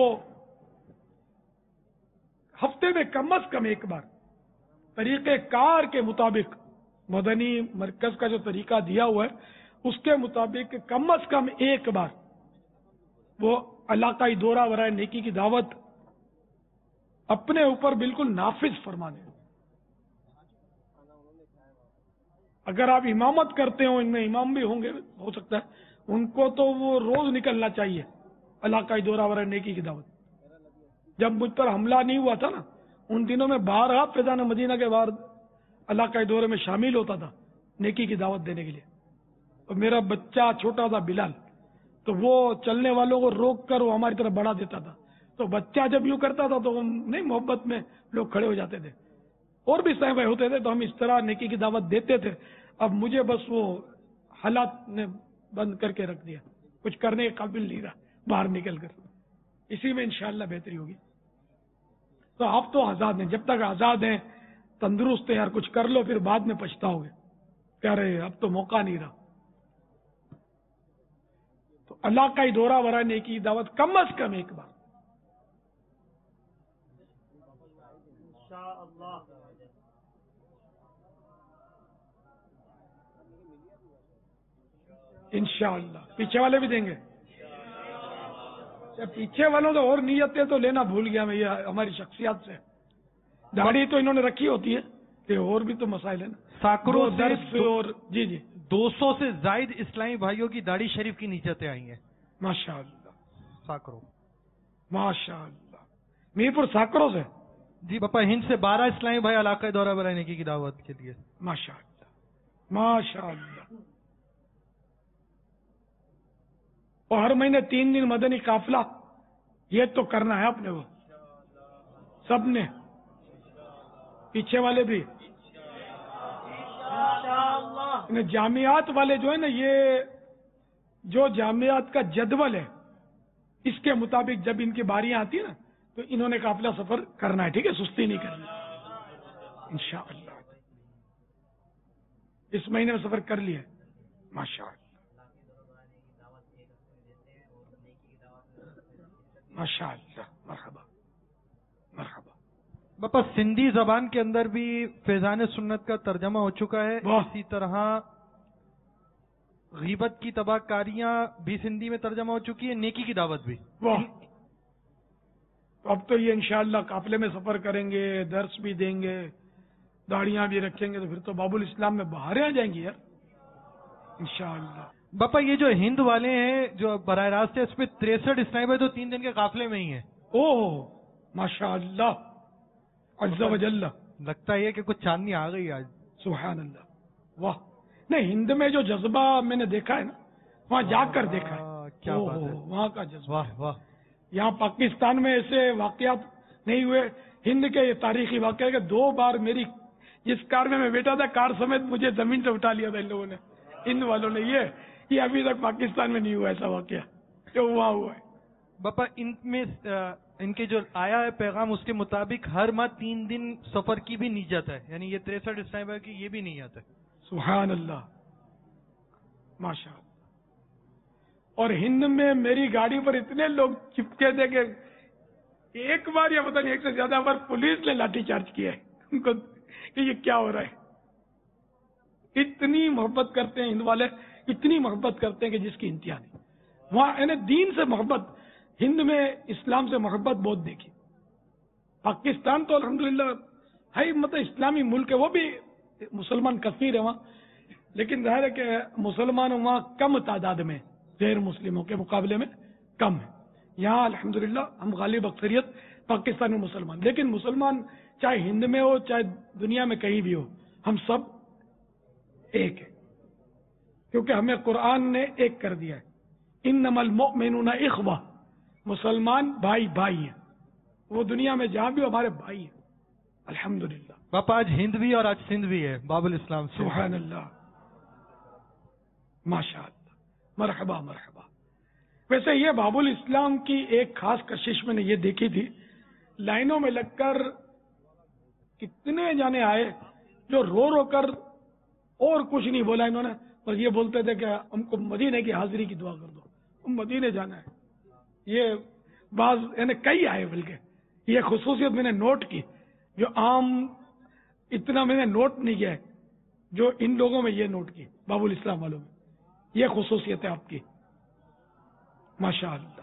S1: ہفتے میں کم از کم ایک بار طریقہ کار کے مطابق, مدنی مرکز کا جو طریقہ دیا ہوا ہے اس کے مطابق کم از کم ایک بار وہ علاقائی دورہ برائے نیکی کی دعوت اپنے اوپر بالکل نافذ فرما دیں. اگر آپ امامت کرتے ہو, ان میں امام بھی ہوں گے ہو سکتا ہے, ان کو تو وہ روز نکلنا چاہیے علاقائی دورہ برائے نیکی کی دعوت. جب مجھ پر حملہ نہیں ہوا تھا نا, ان دنوں میں بارہا فیضان مدینہ کے بعد علاقائی دورے میں شامل ہوتا تھا نیکی کی دعوت دینے کے لیے. اور میرا بچہ چھوٹا تھا بلال, تو وہ چلنے والوں کو روک کر وہ ہماری طرف بڑھا دیتا تھا. تو بچہ جب یوں کرتا تھا تو نہیں محبت میں لوگ کھڑے ہو جاتے تھے, اور بھی صاحب ہوتے تھے, تو ہم اس طرح نیکی کی دعوت دیتے تھے. اب مجھے بس وہ حالات نے بند کر کے رکھ دیا, کچھ کرنے کے قابل نہیں رہا باہر نکل کر. اسی میں انشاءاللہ بہتری ہوگی. تو آپ تو آزاد ہیں, جب تک آزاد ہیں تندرست ہیں, یار کچھ کر لو پھر بعد میں پچھتاؤ گے, کہہ رہے اب تو موقع نہیں رہا. تو اللہ کا ہی دورہ برائے نیکی کی دعوت کم از کم ایک بار. انشاءاللہ پیچھے والے بھی دیں گے. پیچھے والوں تو اور نیتیں تو لینا بھول گیا میں, یہ ہماری شخصیات سے. داڑھی تو انہوں نے رکھی ہوتی ہے, کہ اور بھی تو مسائل ہیں نا,
S3: ساکروں
S1: درس اور جی
S3: 200 سے زائد اسلامی بھائیوں کی داڑھی شریف کی نیتیں آئی ہیں.
S1: ماشاء اللہ.
S3: ساکروں
S1: ماشاء اللہ. میر پور ساکروں سے
S3: جی باپا, ہند سے 12 اسلامی بھائی علاقہ دورہ برائے نیکی کی دعوت کے لیے.
S1: ماشاء اللہ ماشاء اللہ. اور ہر مہینے 3 دن مدنی قافلہ, یہ تو کرنا ہے اپنے کو سب نے, پیچھے والے بھی. جامعات والے جو ہے نا, یہ جو جامعات کا جدول ہے اس کے مطابق جب ان کی باریاں آتی ہیں نا تو انہوں نے قافلہ سفر کرنا ہے, ٹھیک ہے, سستی نہیں کرنی انشاءاللہ. اس مہینے میں سفر کر لیا ہے؟ ماشاء اللہ ماشاء اللہ، مرحبا مرحبا۔
S3: باپا سندھی زبان کے اندر بھی فیضان سنت کا ترجمہ ہو چکا ہے،
S1: واہ۔
S3: اسی طرح غیبت کی تباہ کاریاں بھی سندھی میں ترجمہ ہو چکی ہے، نیکی کی دعوت بھی۔
S1: واہ، تو اب تو یہ انشاءاللہ قافلے میں سفر کریں گے، درس بھی دیں گے، داڑیاں بھی رکھیں گے، تو پھر تو باب الاسلام میں بہاریں آ جائیں گی یار انشاءاللہ۔
S3: باپا یہ جو ہند والے ہیں جو براہ راست ہے، اس میں 63 اسنائپر تو 3 دن کے قافلے میں ہی ہیں۔
S1: اوہ ماشاء اللہ عز و جل،
S3: لگتا ہے کہ کچھ چاندنی آ گئی آج۔
S1: سبحان اللہ، واہ۔ نہیں، ہند میں جو جذبہ میں نے دیکھا ہے نا، وہاں جا کر دیکھا ہے،
S3: کیا بات ہے،
S1: وہاں کا جذبہ۔
S3: واہ واہ۔
S1: یہاں پاکستان میں ایسے واقعات نہیں ہوئے۔ ہند کے یہ تاریخی واقعہ ہے کہ 2 بار میری جس کار میں بیٹھا تھا، کار سمیت مجھے زمین سے اٹھا لیا تھا ان لوگوں نے، ہند والوں نے۔ یہ ابھی تک پاکستان میں نہیں ہوا ایسا واقعہ جو وہاں ہوا ہے۔
S3: باپا ان میں ان کے جو آیا ہے پیغام، اس کے مطابق ہر ماہ 3 دن سفر کی بھی نیت ہے، یعنی یہ 63 اسنائپر کی یہ بھی نیت ہے۔
S1: سبحان اللہ، ماشاء اللہ۔ اور ہند میں میری گاڑی پر اتنے لوگ چپکے تھے کہ ایک بار یا پتہ نہیں 1 سے زیادہ بار پولیس نے لاٹھی چارج کیا ہے ان کو کہ یہ کیا ہو رہا ہے۔ اتنی محبت کرتے ہیں ہند والے، اتنی محبت کرتے ہیں کہ جس کی انتہا نہیں۔ وہاں یعنی دین سے محبت، ہند میں اسلام سے محبت بہت دیکھی۔ پاکستان تو الحمدللہ ہے مطلب اسلامی ملک ہے، وہ بھی مسلمان کثیر ہے وہاں، لیکن ظاہر ہے کہ مسلمان وہاں کم تعداد میں، غیر مسلموں کے مقابلے میں کم ہے۔ یہاں الحمدللہ ہم غالب اکثریت پاکستان میں مسلمان، لیکن مسلمان چاہے ہند میں ہو چاہے دنیا میں کہیں بھی ہو، ہم سب ایک ہیں، کیونکہ ہمیں قرآن نے ایک کر دیا ہے، انما المؤمنون اخوہ، مسلمان بھائی بھائی ہیں، وہ دنیا میں جہاں بھی ہمارے بھائی ہیں الحمدللہ۔
S3: باپا آج ہند بھی اور آج سندھ بھی ہے باب الاسلام سے۔
S1: سبحان اللہ، ماشاء اللہ، مرحبا مرحبا۔ ویسے یہ باب الاسلام کی ایک خاص کشش میں نے یہ دیکھی تھی، لائنوں میں لگ کر کتنے جانے آئے جو رو رو کر اور کچھ نہیں بولا انہوں نے، بس یہ بولتے تھے کہ ہم کو مدینے کی حاضری کی دعا کر دو، ہم مدینے جانا ہے۔ یہ بعض یعنی کئی آئے، بلکہ یہ خصوصیت میں نے نوٹ کی جو عام اتنا میں نے نوٹ نہیں کیا ہے، جو ان لوگوں میں یہ نوٹ کی، باب الاسلام والوں میں یہ خصوصیت ہے آپ کی، ماشاء اللہ۔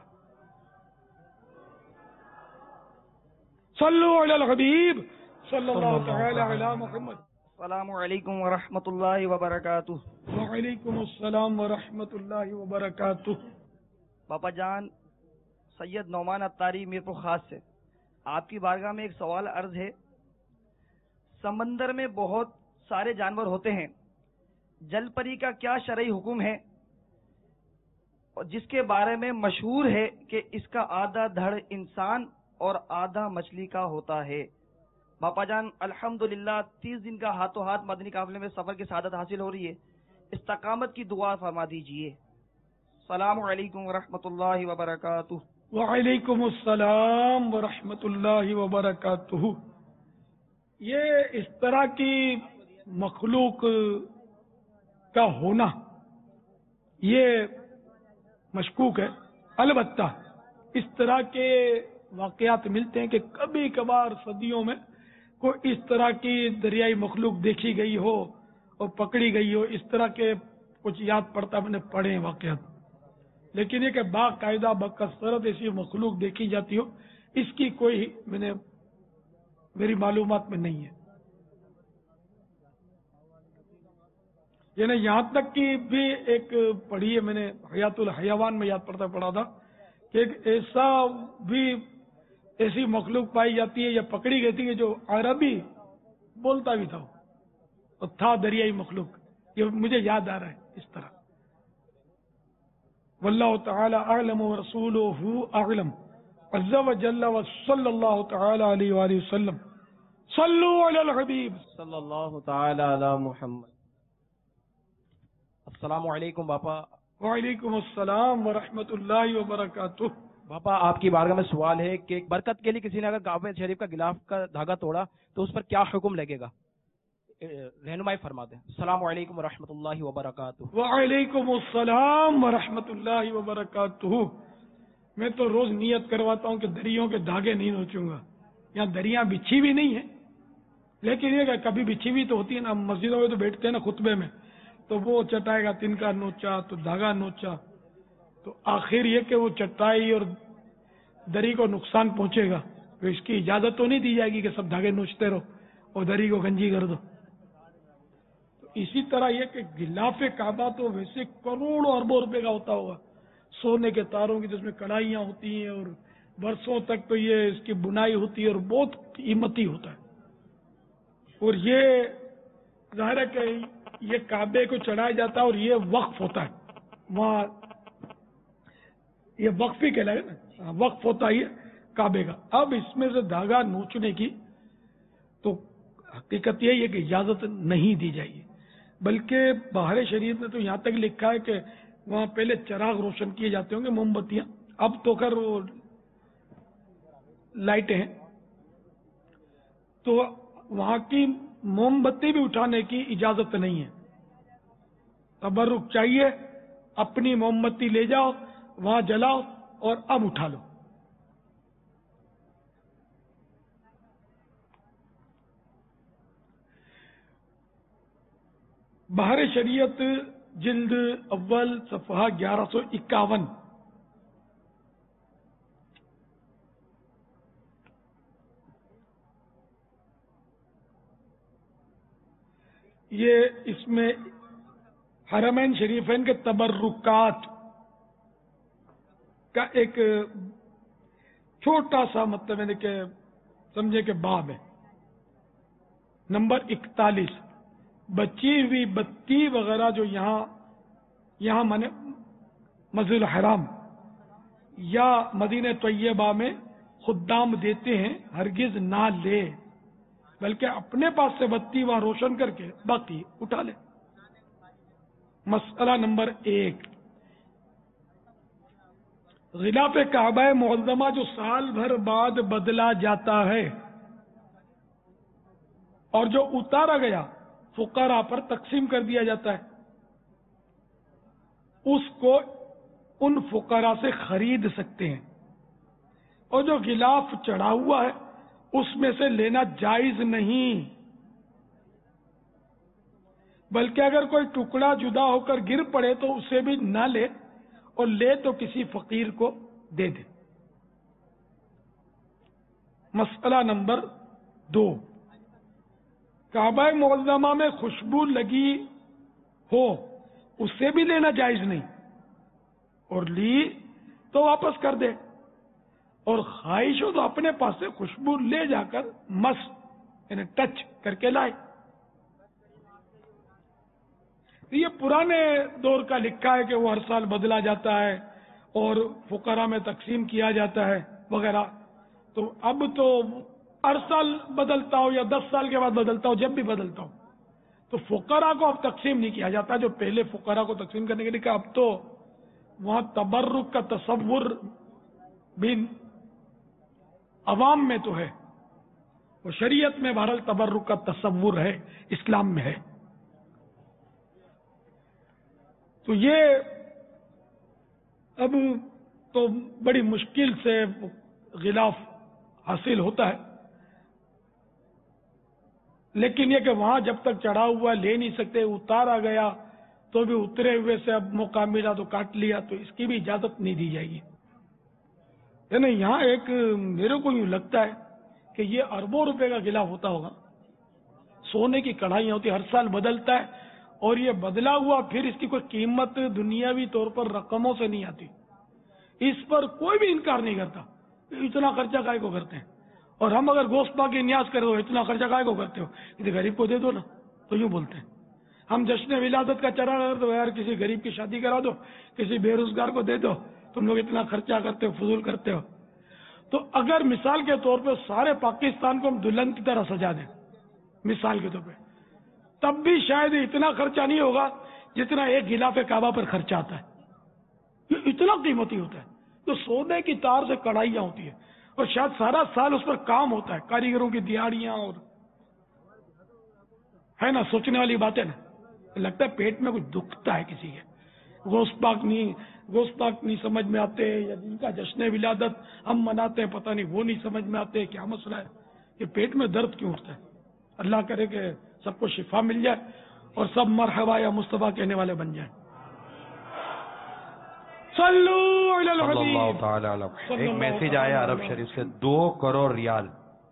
S1: صلو علی الحبیب صلی اللہ تعالی علی محمد۔
S5: السلام علیکم ورحمۃ اللہ وبرکاتہ۔
S1: وعلیکم السلام ورحمۃ اللہ وبرکاتہ۔
S5: باپا جان سید نعمان اتاری میرپور خاص سے آپ کی بارگاہ میں ایک سوال عرض ہے۔ سمندر میں بہت سارے جانور ہوتے ہیں، جل پری کا کیا شرعی حکم ہے، اور جس کے بارے میں مشہور ہے کہ اس کا آدھا دھڑ انسان اور آدھا مچھلی کا ہوتا ہے؟ باپا جان الحمدللہ 30 دن کا ہاتھوں ہاتھ مدنی قافلے میں سفر کی سعادت حاصل ہو رہی ہے، استقامت کی دعا فرما دیجئے۔ السلام علیکم ورحمۃ اللہ وبرکاتہ۔
S1: وعلیکم السلام ورحمۃ اللہ وبرکاتہ۔ یہ اس طرح کی مخلوق کا ہونا یہ مشکوک ہے، البتہ اس طرح کے واقعات ملتے ہیں کہ کبھی کبھار صدیوں میں کوئی اس طرح کی دریائی مخلوق دیکھی گئی ہو اور پکڑی گئی ہو، اس طرح کے کچھ یاد پڑتا میں نے پڑھے ہیں واقعات، لیکن یہ کہ باقاعدہ بکثرت ایسی مخلوق دیکھی جاتی ہو، اس کی کوئی میری معلومات میں نہیں ہے۔ یعنی یہاں تک کہ بھی ایک پڑھی ہے میں نے، حیات الحیوان میں یاد پڑتا پڑھا تھا کہ ایک ایسی مخلوق پائی جاتی ہے یا پکڑی گئی تھی کہ جو عربی بولتا بھی تھا اور تھا دریائی مخلوق، یہ مجھے یاد آ رہا ہے اس طرح۔ واللہ تعالی اعلم ورسولہ اعلم عز وجل وصلی اللہ تعالی علیہ وآلہ وسلم۔ صلو علی الحبیب
S4: صلی اللہ تعالی علی محمد۔
S6: السلام علیکم باپا۔
S1: وعلیکم السلام ورحمۃ اللہ وبرکاتہ۔
S6: باپا آپ کی بارگاہ میں سوال ہے کہ برکت کے لیے کسی نے اگر کعبہ شریف کا غلاف کا دھاگا توڑا تو اس پر کیا حکم لگے گا؟ رہنمائی فرما دیں. السلام علیکم ورحمۃ اللہ وبرکاتہ.
S1: وعلیکم السلام ورحمۃ اللہ وبرکاتہ. میں تو روز نیت کرواتا ہوں کہ دریوں کے دھاگے نہیں نوچوں گا. یہاں دریاں بچھی بھی نہیں ہیں، لیکن یہ کہ کبھی بچھی بھی تو ہوتی ہے نا. مسجدوں میں تو بیٹھتے ہیں نا خطبے میں، تو وہ چٹائی کا تنکا نوچا تو دھاگا نوچا، تو آخر یہ کہ وہ چٹائی اور دری کو نقصان پہنچے گا، تو اس کی اجازت تو نہیں دی جائے گی کہ سب دھاگے نوچتے رہو اور دری کو گنجی کر دو. تو اسی طرح یہ کہ غلاف کعبہ تو ویسے کروڑوں اربوں روپے کا ہوتا ہوگا، سونے کے تاروں کی جس میں کڑھائیاں ہوتی ہیں اور برسوں تک تو یہ اس کی بنائی ہوتی ہے اور بہت قیمتی ہوتا ہے. اور یہ ظاہر ہے کہ یہ کعبے کو چڑھایا جاتا ہے اور یہ وقف ہوتا ہے وہاں، یہ وقف ہی کہلائے نا، وقف ہوتا ہے یہ کعبے کا. اب اس میں سے دھاگا نوچنے کی تو حقیقت یہی ہے کہ اجازت نہیں دی جائے، بلکہ باہر شریعت میں تو یہاں تک لکھا ہے کہ وہاں پہلے چراغ روشن کیے جاتے ہوں گے، موم بتیاں. اب تو خیر وہ لائٹیں ہیں، تو وہاں کی موم بتی بھی اٹھانے کی اجازت نہیں ہے. تبرک چاہیے، اپنی موم بتی لے جاؤ وہاں جلاؤ اور اب اٹھا لو. بہر شریعت جلد اول صفحہ 1151. یہ اس میں حرمین شریفین کے تبرکات کا ایک چھوٹا سا مطلب ہے کہ سمجھے کہ باب ہے. نمبر 41، بچی ہوئی بتی وغیرہ جو یہاں مانے مسجد الحرام یا مدینہ طیبہ میں خدام دیتے ہیں، ہرگز نہ لے، بلکہ اپنے پاس سے بتی وہاں روشن کر کے باقی اٹھا لے. مسئلہ نمبر 1، غلاف کعبہ معظمہ جو سال بھر بعد بدلا جاتا ہے اور جو اتارا گیا فقراء پر تقسیم کر دیا جاتا ہے، اس کو ان فقراء سے خرید سکتے ہیں. اور جو غلاف چڑھا ہوا ہے اس میں سے لینا جائز نہیں، بلکہ اگر کوئی ٹکڑا جدا ہو کر گر پڑے تو اسے بھی نہ لے، اور لے تو کسی فقیر کو دے دے. مسئلہ نمبر 2، کعبہ معظمہ میں خوشبو لگی ہو اسے بھی لینا جائز نہیں، اور لی تو واپس کر دے، اور خواہش ہو تو اپنے پاس سے خوشبو لے جا کر مس یعنی ٹچ کر کے لائے. یہ پرانے دور کا لکھا ہے کہ وہ ہر سال بدلا جاتا ہے اور فقراء میں تقسیم کیا جاتا ہے وغیرہ. تو اب تو ہر سال بدلتا ہو یا 10 سال کے بعد بدلتا ہو، جب بھی بدلتا ہو، تو فقراء کو اب تقسیم نہیں کیا جاتا جو پہلے فقراء کو تقسیم کرنے کے لیے کہ اب تو وہاں تبرک کا تصور بھی عوام میں تو ہے، وہ شریعت میں بہرحال تبرک کا تصور ہے، اسلام میں ہے. تو یہ اب تو بڑی مشکل سے غلاف حاصل ہوتا ہے، لیکن یہ کہ وہاں جب تک چڑھا ہوا لے نہیں سکتے، اتارا گیا تو بھی اترے ہوئے سے اب موقع ملا تو کاٹ لیا، تو اس کی بھی اجازت نہیں دی جائے گی. یعنی یہاں ایک میرے کو یوں لگتا ہے کہ یہ اربوں روپے کا غلاف ہوتا ہوگا، سونے کی کڑھائیاں ہوتی، ہر سال بدلتا ہے، اور یہ بدلا ہوا پھر اس کی کوئی قیمت دنیاوی طور پر رقموں سے نہیں آتی. اس پر کوئی بھی انکار نہیں کرتا، اتنا خرچہ کائے کو کرتے ہیں. اور ہم اگر گوشت پا کے نیاز کرے ہو اتنا خرچہ کائے کو کرتے ہو، کسی غریب کو دے دو نا، تو یوں بولتے ہیں. ہم جشن ولادت کا چرا کر دو، یار کسی غریب کی شادی کرا دو، کسی بے روزگار کو دے دو، تم لوگ اتنا خرچہ کرتے ہو، فضول کرتے ہو. تو اگر مثال کے طور پہ سارے پاکستان کو ہم دلہن کی طرح سجا دیں مثال کے طور پہ، تب بھی شاید اتنا خرچہ نہیں ہوگا جتنا ایک غلاف کعبہ پر خرچہ آتا ہے. یہ اتنا قیمتی ہوتا ہے. تو سونے کی تار سے کڑھائیاں ہوتی ہے اور شاید سارا سال اس پر کام ہوتا ہے، کاریگروں کی دیہڑیاں اور ہے نا سوچنے والی بات ہے نا. لگتا ہے پیٹ میں کچھ دکھتا ہے کسی کے. گوشت پاک نہیں سمجھ میں آتے, یا جن کا جشن ولادت ہم مناتے ہیں پتہ نہیں وہ نہیں سمجھ میں آتے کیا مسئلہ ہے کہ پیٹ میں درد کیوں اٹھتا ہے. اللہ کرے کہ سب کو شفا مل جائے اور سب مرحبا یا مصطفیٰ کہنے والے بن جائیں. صلو علی
S7: صلی
S1: الحبیب.
S7: اللہ تعالی علیہ. ایک میسج آیا عرب شریف سے 2 کروڑ ریال.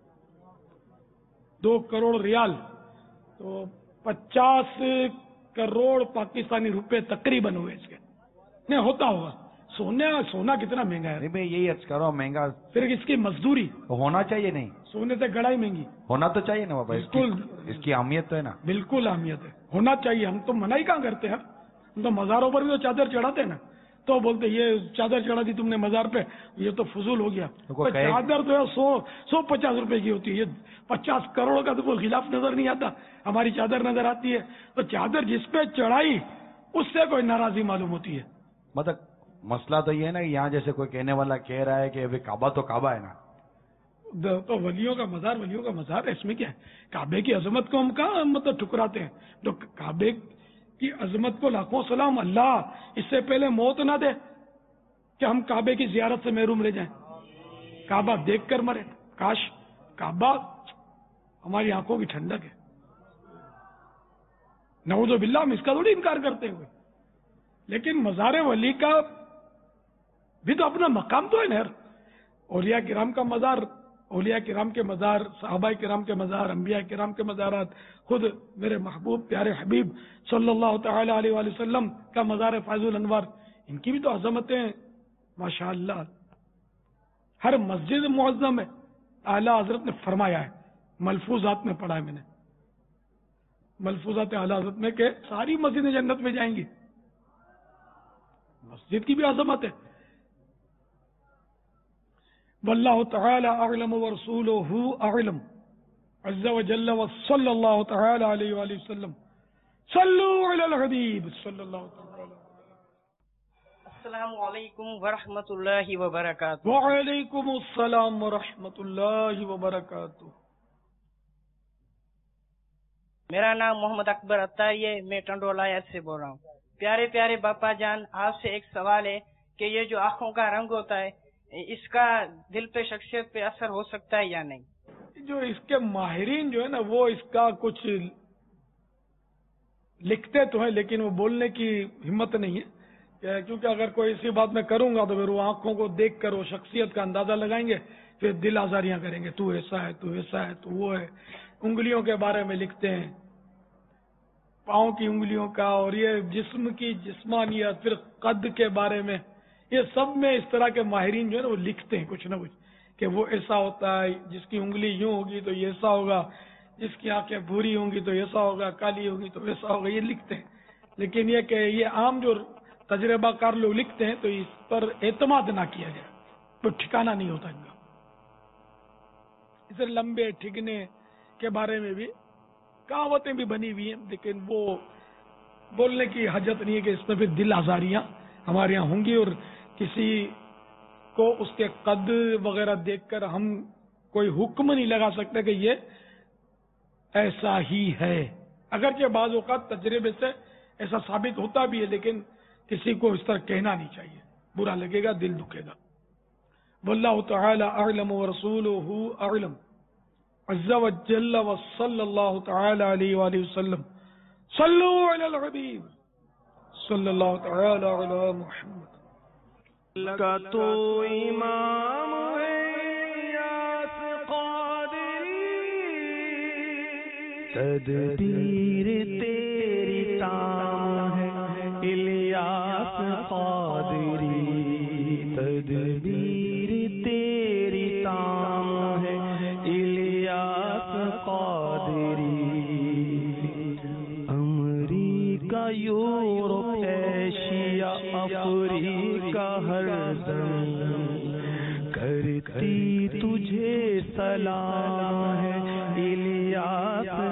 S1: 2 کروڑ ریال تو 50 کروڑ پاکستانی روپے تقریباً ہوئے اس کے. نہیں ہوتا ہوگا. سونا کتنا مہنگا ہے.
S7: نہیں میں یہی عرض کر رہا ہوں, مہنگا
S1: پھر اس کی مزدوری
S7: ہونا چاہیے. نہیں
S1: سونے سے گڑائی مہنگی
S7: ہونا تو چاہیے نا بابا.
S1: بالکل.
S7: اس کی اہمیت تو ہے نا.
S1: بالکل اہمیت ہے, ہونا چاہیے. ہم تو منع ہی کہاں کرتے ہیں. ہم تو مزاروں پر بھی تو چادر چڑھاتے ہیں نا, تو بولتے یہ چادر چڑھا دی تم نے مزار پہ, یہ تو فضول ہو گیا. چادر تو ہے 150 روپے کی ہوتی ہے. یہ 50 کروڑ کا تو کوئی خلاف نظر نہیں آتا. ہماری چادر نظر آتی ہے تو چادر جس پہ چڑھائی اس سے کوئی ناراضی معلوم ہوتی ہے.
S7: مطلب مسئلہ تو یہ ہے نا کہ یہاں جیسے کوئی کہنے والا کہہ رہا ہے کہ ابھی کعبہ تو کعبہ ہے نا,
S1: تو ولیوں کا مزار ہے. اس میں کیا ہے؟ کعبے کی عظمت کو ہم کہاں مطلب ٹھکراتے ہیں. تو کعبے کی عظمت کو لاکھوں سلام. اللہ اس سے پہلے موت نہ دے کہ ہم کعبے کی زیارت سے محروم رہ جائیں, کعبہ دیکھ کر مرے. کاش کعبہ ہماری آنکھوں کی ٹھنڈک ہے. نعوذ باللہ, ہم اس کا تھوڑی انکار کرتے ہوئے, لیکن مزار ولی کا بھی تو اپنا مقام تو ہے نا. اولیاء کرام کا مزار, اولیاء کرام کے مزار, صحابہ کرام کے مزار, انبیاء کرام کے مزارات, خود میرے محبوب پیارے حبیب صلی اللہ تعالی علیہ وآلہ وسلم کا مزار فیض الانوار, ان کی بھی تو عظمتیں ماشاء اللہ. ہر مسجد معظم ہے. اعلیٰ حضرت نے فرمایا ہے, ملفوظات میں پڑھا ہے میں نے, ملفوظات اعلیٰ حضرت میں کہ ساری مسجدیں جنت میں جائیں گی. مسجد کی بھی عظمت ہے. واللہ تعالی اعلم ورسولہ اعلم عز وجل وصلی اللہ تعالی علیہ وآلہ وسلم. صلو علی الحبیب صلی اللہ تعالی.
S8: السلام علیکم ورحمۃ اللہ وبرکاتہ.
S1: وعلیکم السلام ورحمۃ اللہ وبرکاتہ.
S8: میرا نام محمد اکبر اتاری ہے, میں ٹنڈولا سے بول رہا ہوں. پیارے پیارے باپا جان, آپ سے ایک سوال ہے کہ یہ جو آنکھوں کا رنگ ہوتا ہے اس کا دل پہ شخصیت پہ اثر ہو سکتا ہے یا نہیں؟
S1: جو اس کے ماہرین جو ہے نا وہ اس کا کچھ لکھتے تو ہیں لیکن وہ بولنے کی ہمت نہیں ہے, کیونکہ اگر کوئی اسی بات میں کروں گا تو پھر وہ آنکھوں کو دیکھ کر وہ شخصیت کا اندازہ لگائیں گے, پھر دل آزاریاں کریں گے, تو ایسا ہے تو ایسا ہے تو وہ ہے. انگلیوں کے بارے میں لکھتے ہیں, پاؤں کی انگلیوں کا, اور یہ جسم کی جسمانیت, پھر قد کے بارے میں, یہ سب میں اس طرح کے ماہرین جو ہے نا وہ لکھتے ہیں کچھ نہ کچھ کہ وہ ایسا ہوتا ہے, جس کی انگلی یوں ہوگی تو یہ ایسا ہوگا, جس کی آنکھیں بھوری ہوں گی تو ایسا ہوگا, کالی ہوگی تو ایسا ہوگا, یہ لکھتے ہیں. لیکن یہ کہ یہ عام جو تجربہ کار لوگ لکھتے ہیں تو اس پر اعتماد نہ کیا جائے, تو ٹھکانہ نہیں ہوتا ان کا. اسے لمبے ٹھگنے کے بارے میں بھی کہاوتیں بھی بنی ہوئی ہیں, لیکن وہ بولنے کی حاجت نہیں ہے کہ اس میں پھر دل آزاریاں ہمارے یہاں ہوں گی, اور کسی کو اس کے قد وغیرہ دیکھ کر ہم کوئی حکم نہیں لگا سکتے کہ یہ ایسا ہی ہے. اگرچہ بعض اوقات تجربے سے ایسا ثابت ہوتا بھی ہے, لیکن کسی کو اس طرح کہنا نہیں چاہیے, برا لگے گا, دل دکھے گا. واللہ تعالی اعلم ورسولہ اعلم عز وجل وصلی اللہ تعالی علیہ وآلہ وسلم. صلو علی الحبیب صلی اللہ تعالی علی محمد.
S9: کا تو امام ہے یاس قادری, تدبیر تیری تام ہے الیاس قادری, تدبیر تیری تام ہے Ilyas Qadri. America Europe Asia Africa ہر دم کرتی تجھے سلام ہے الیاس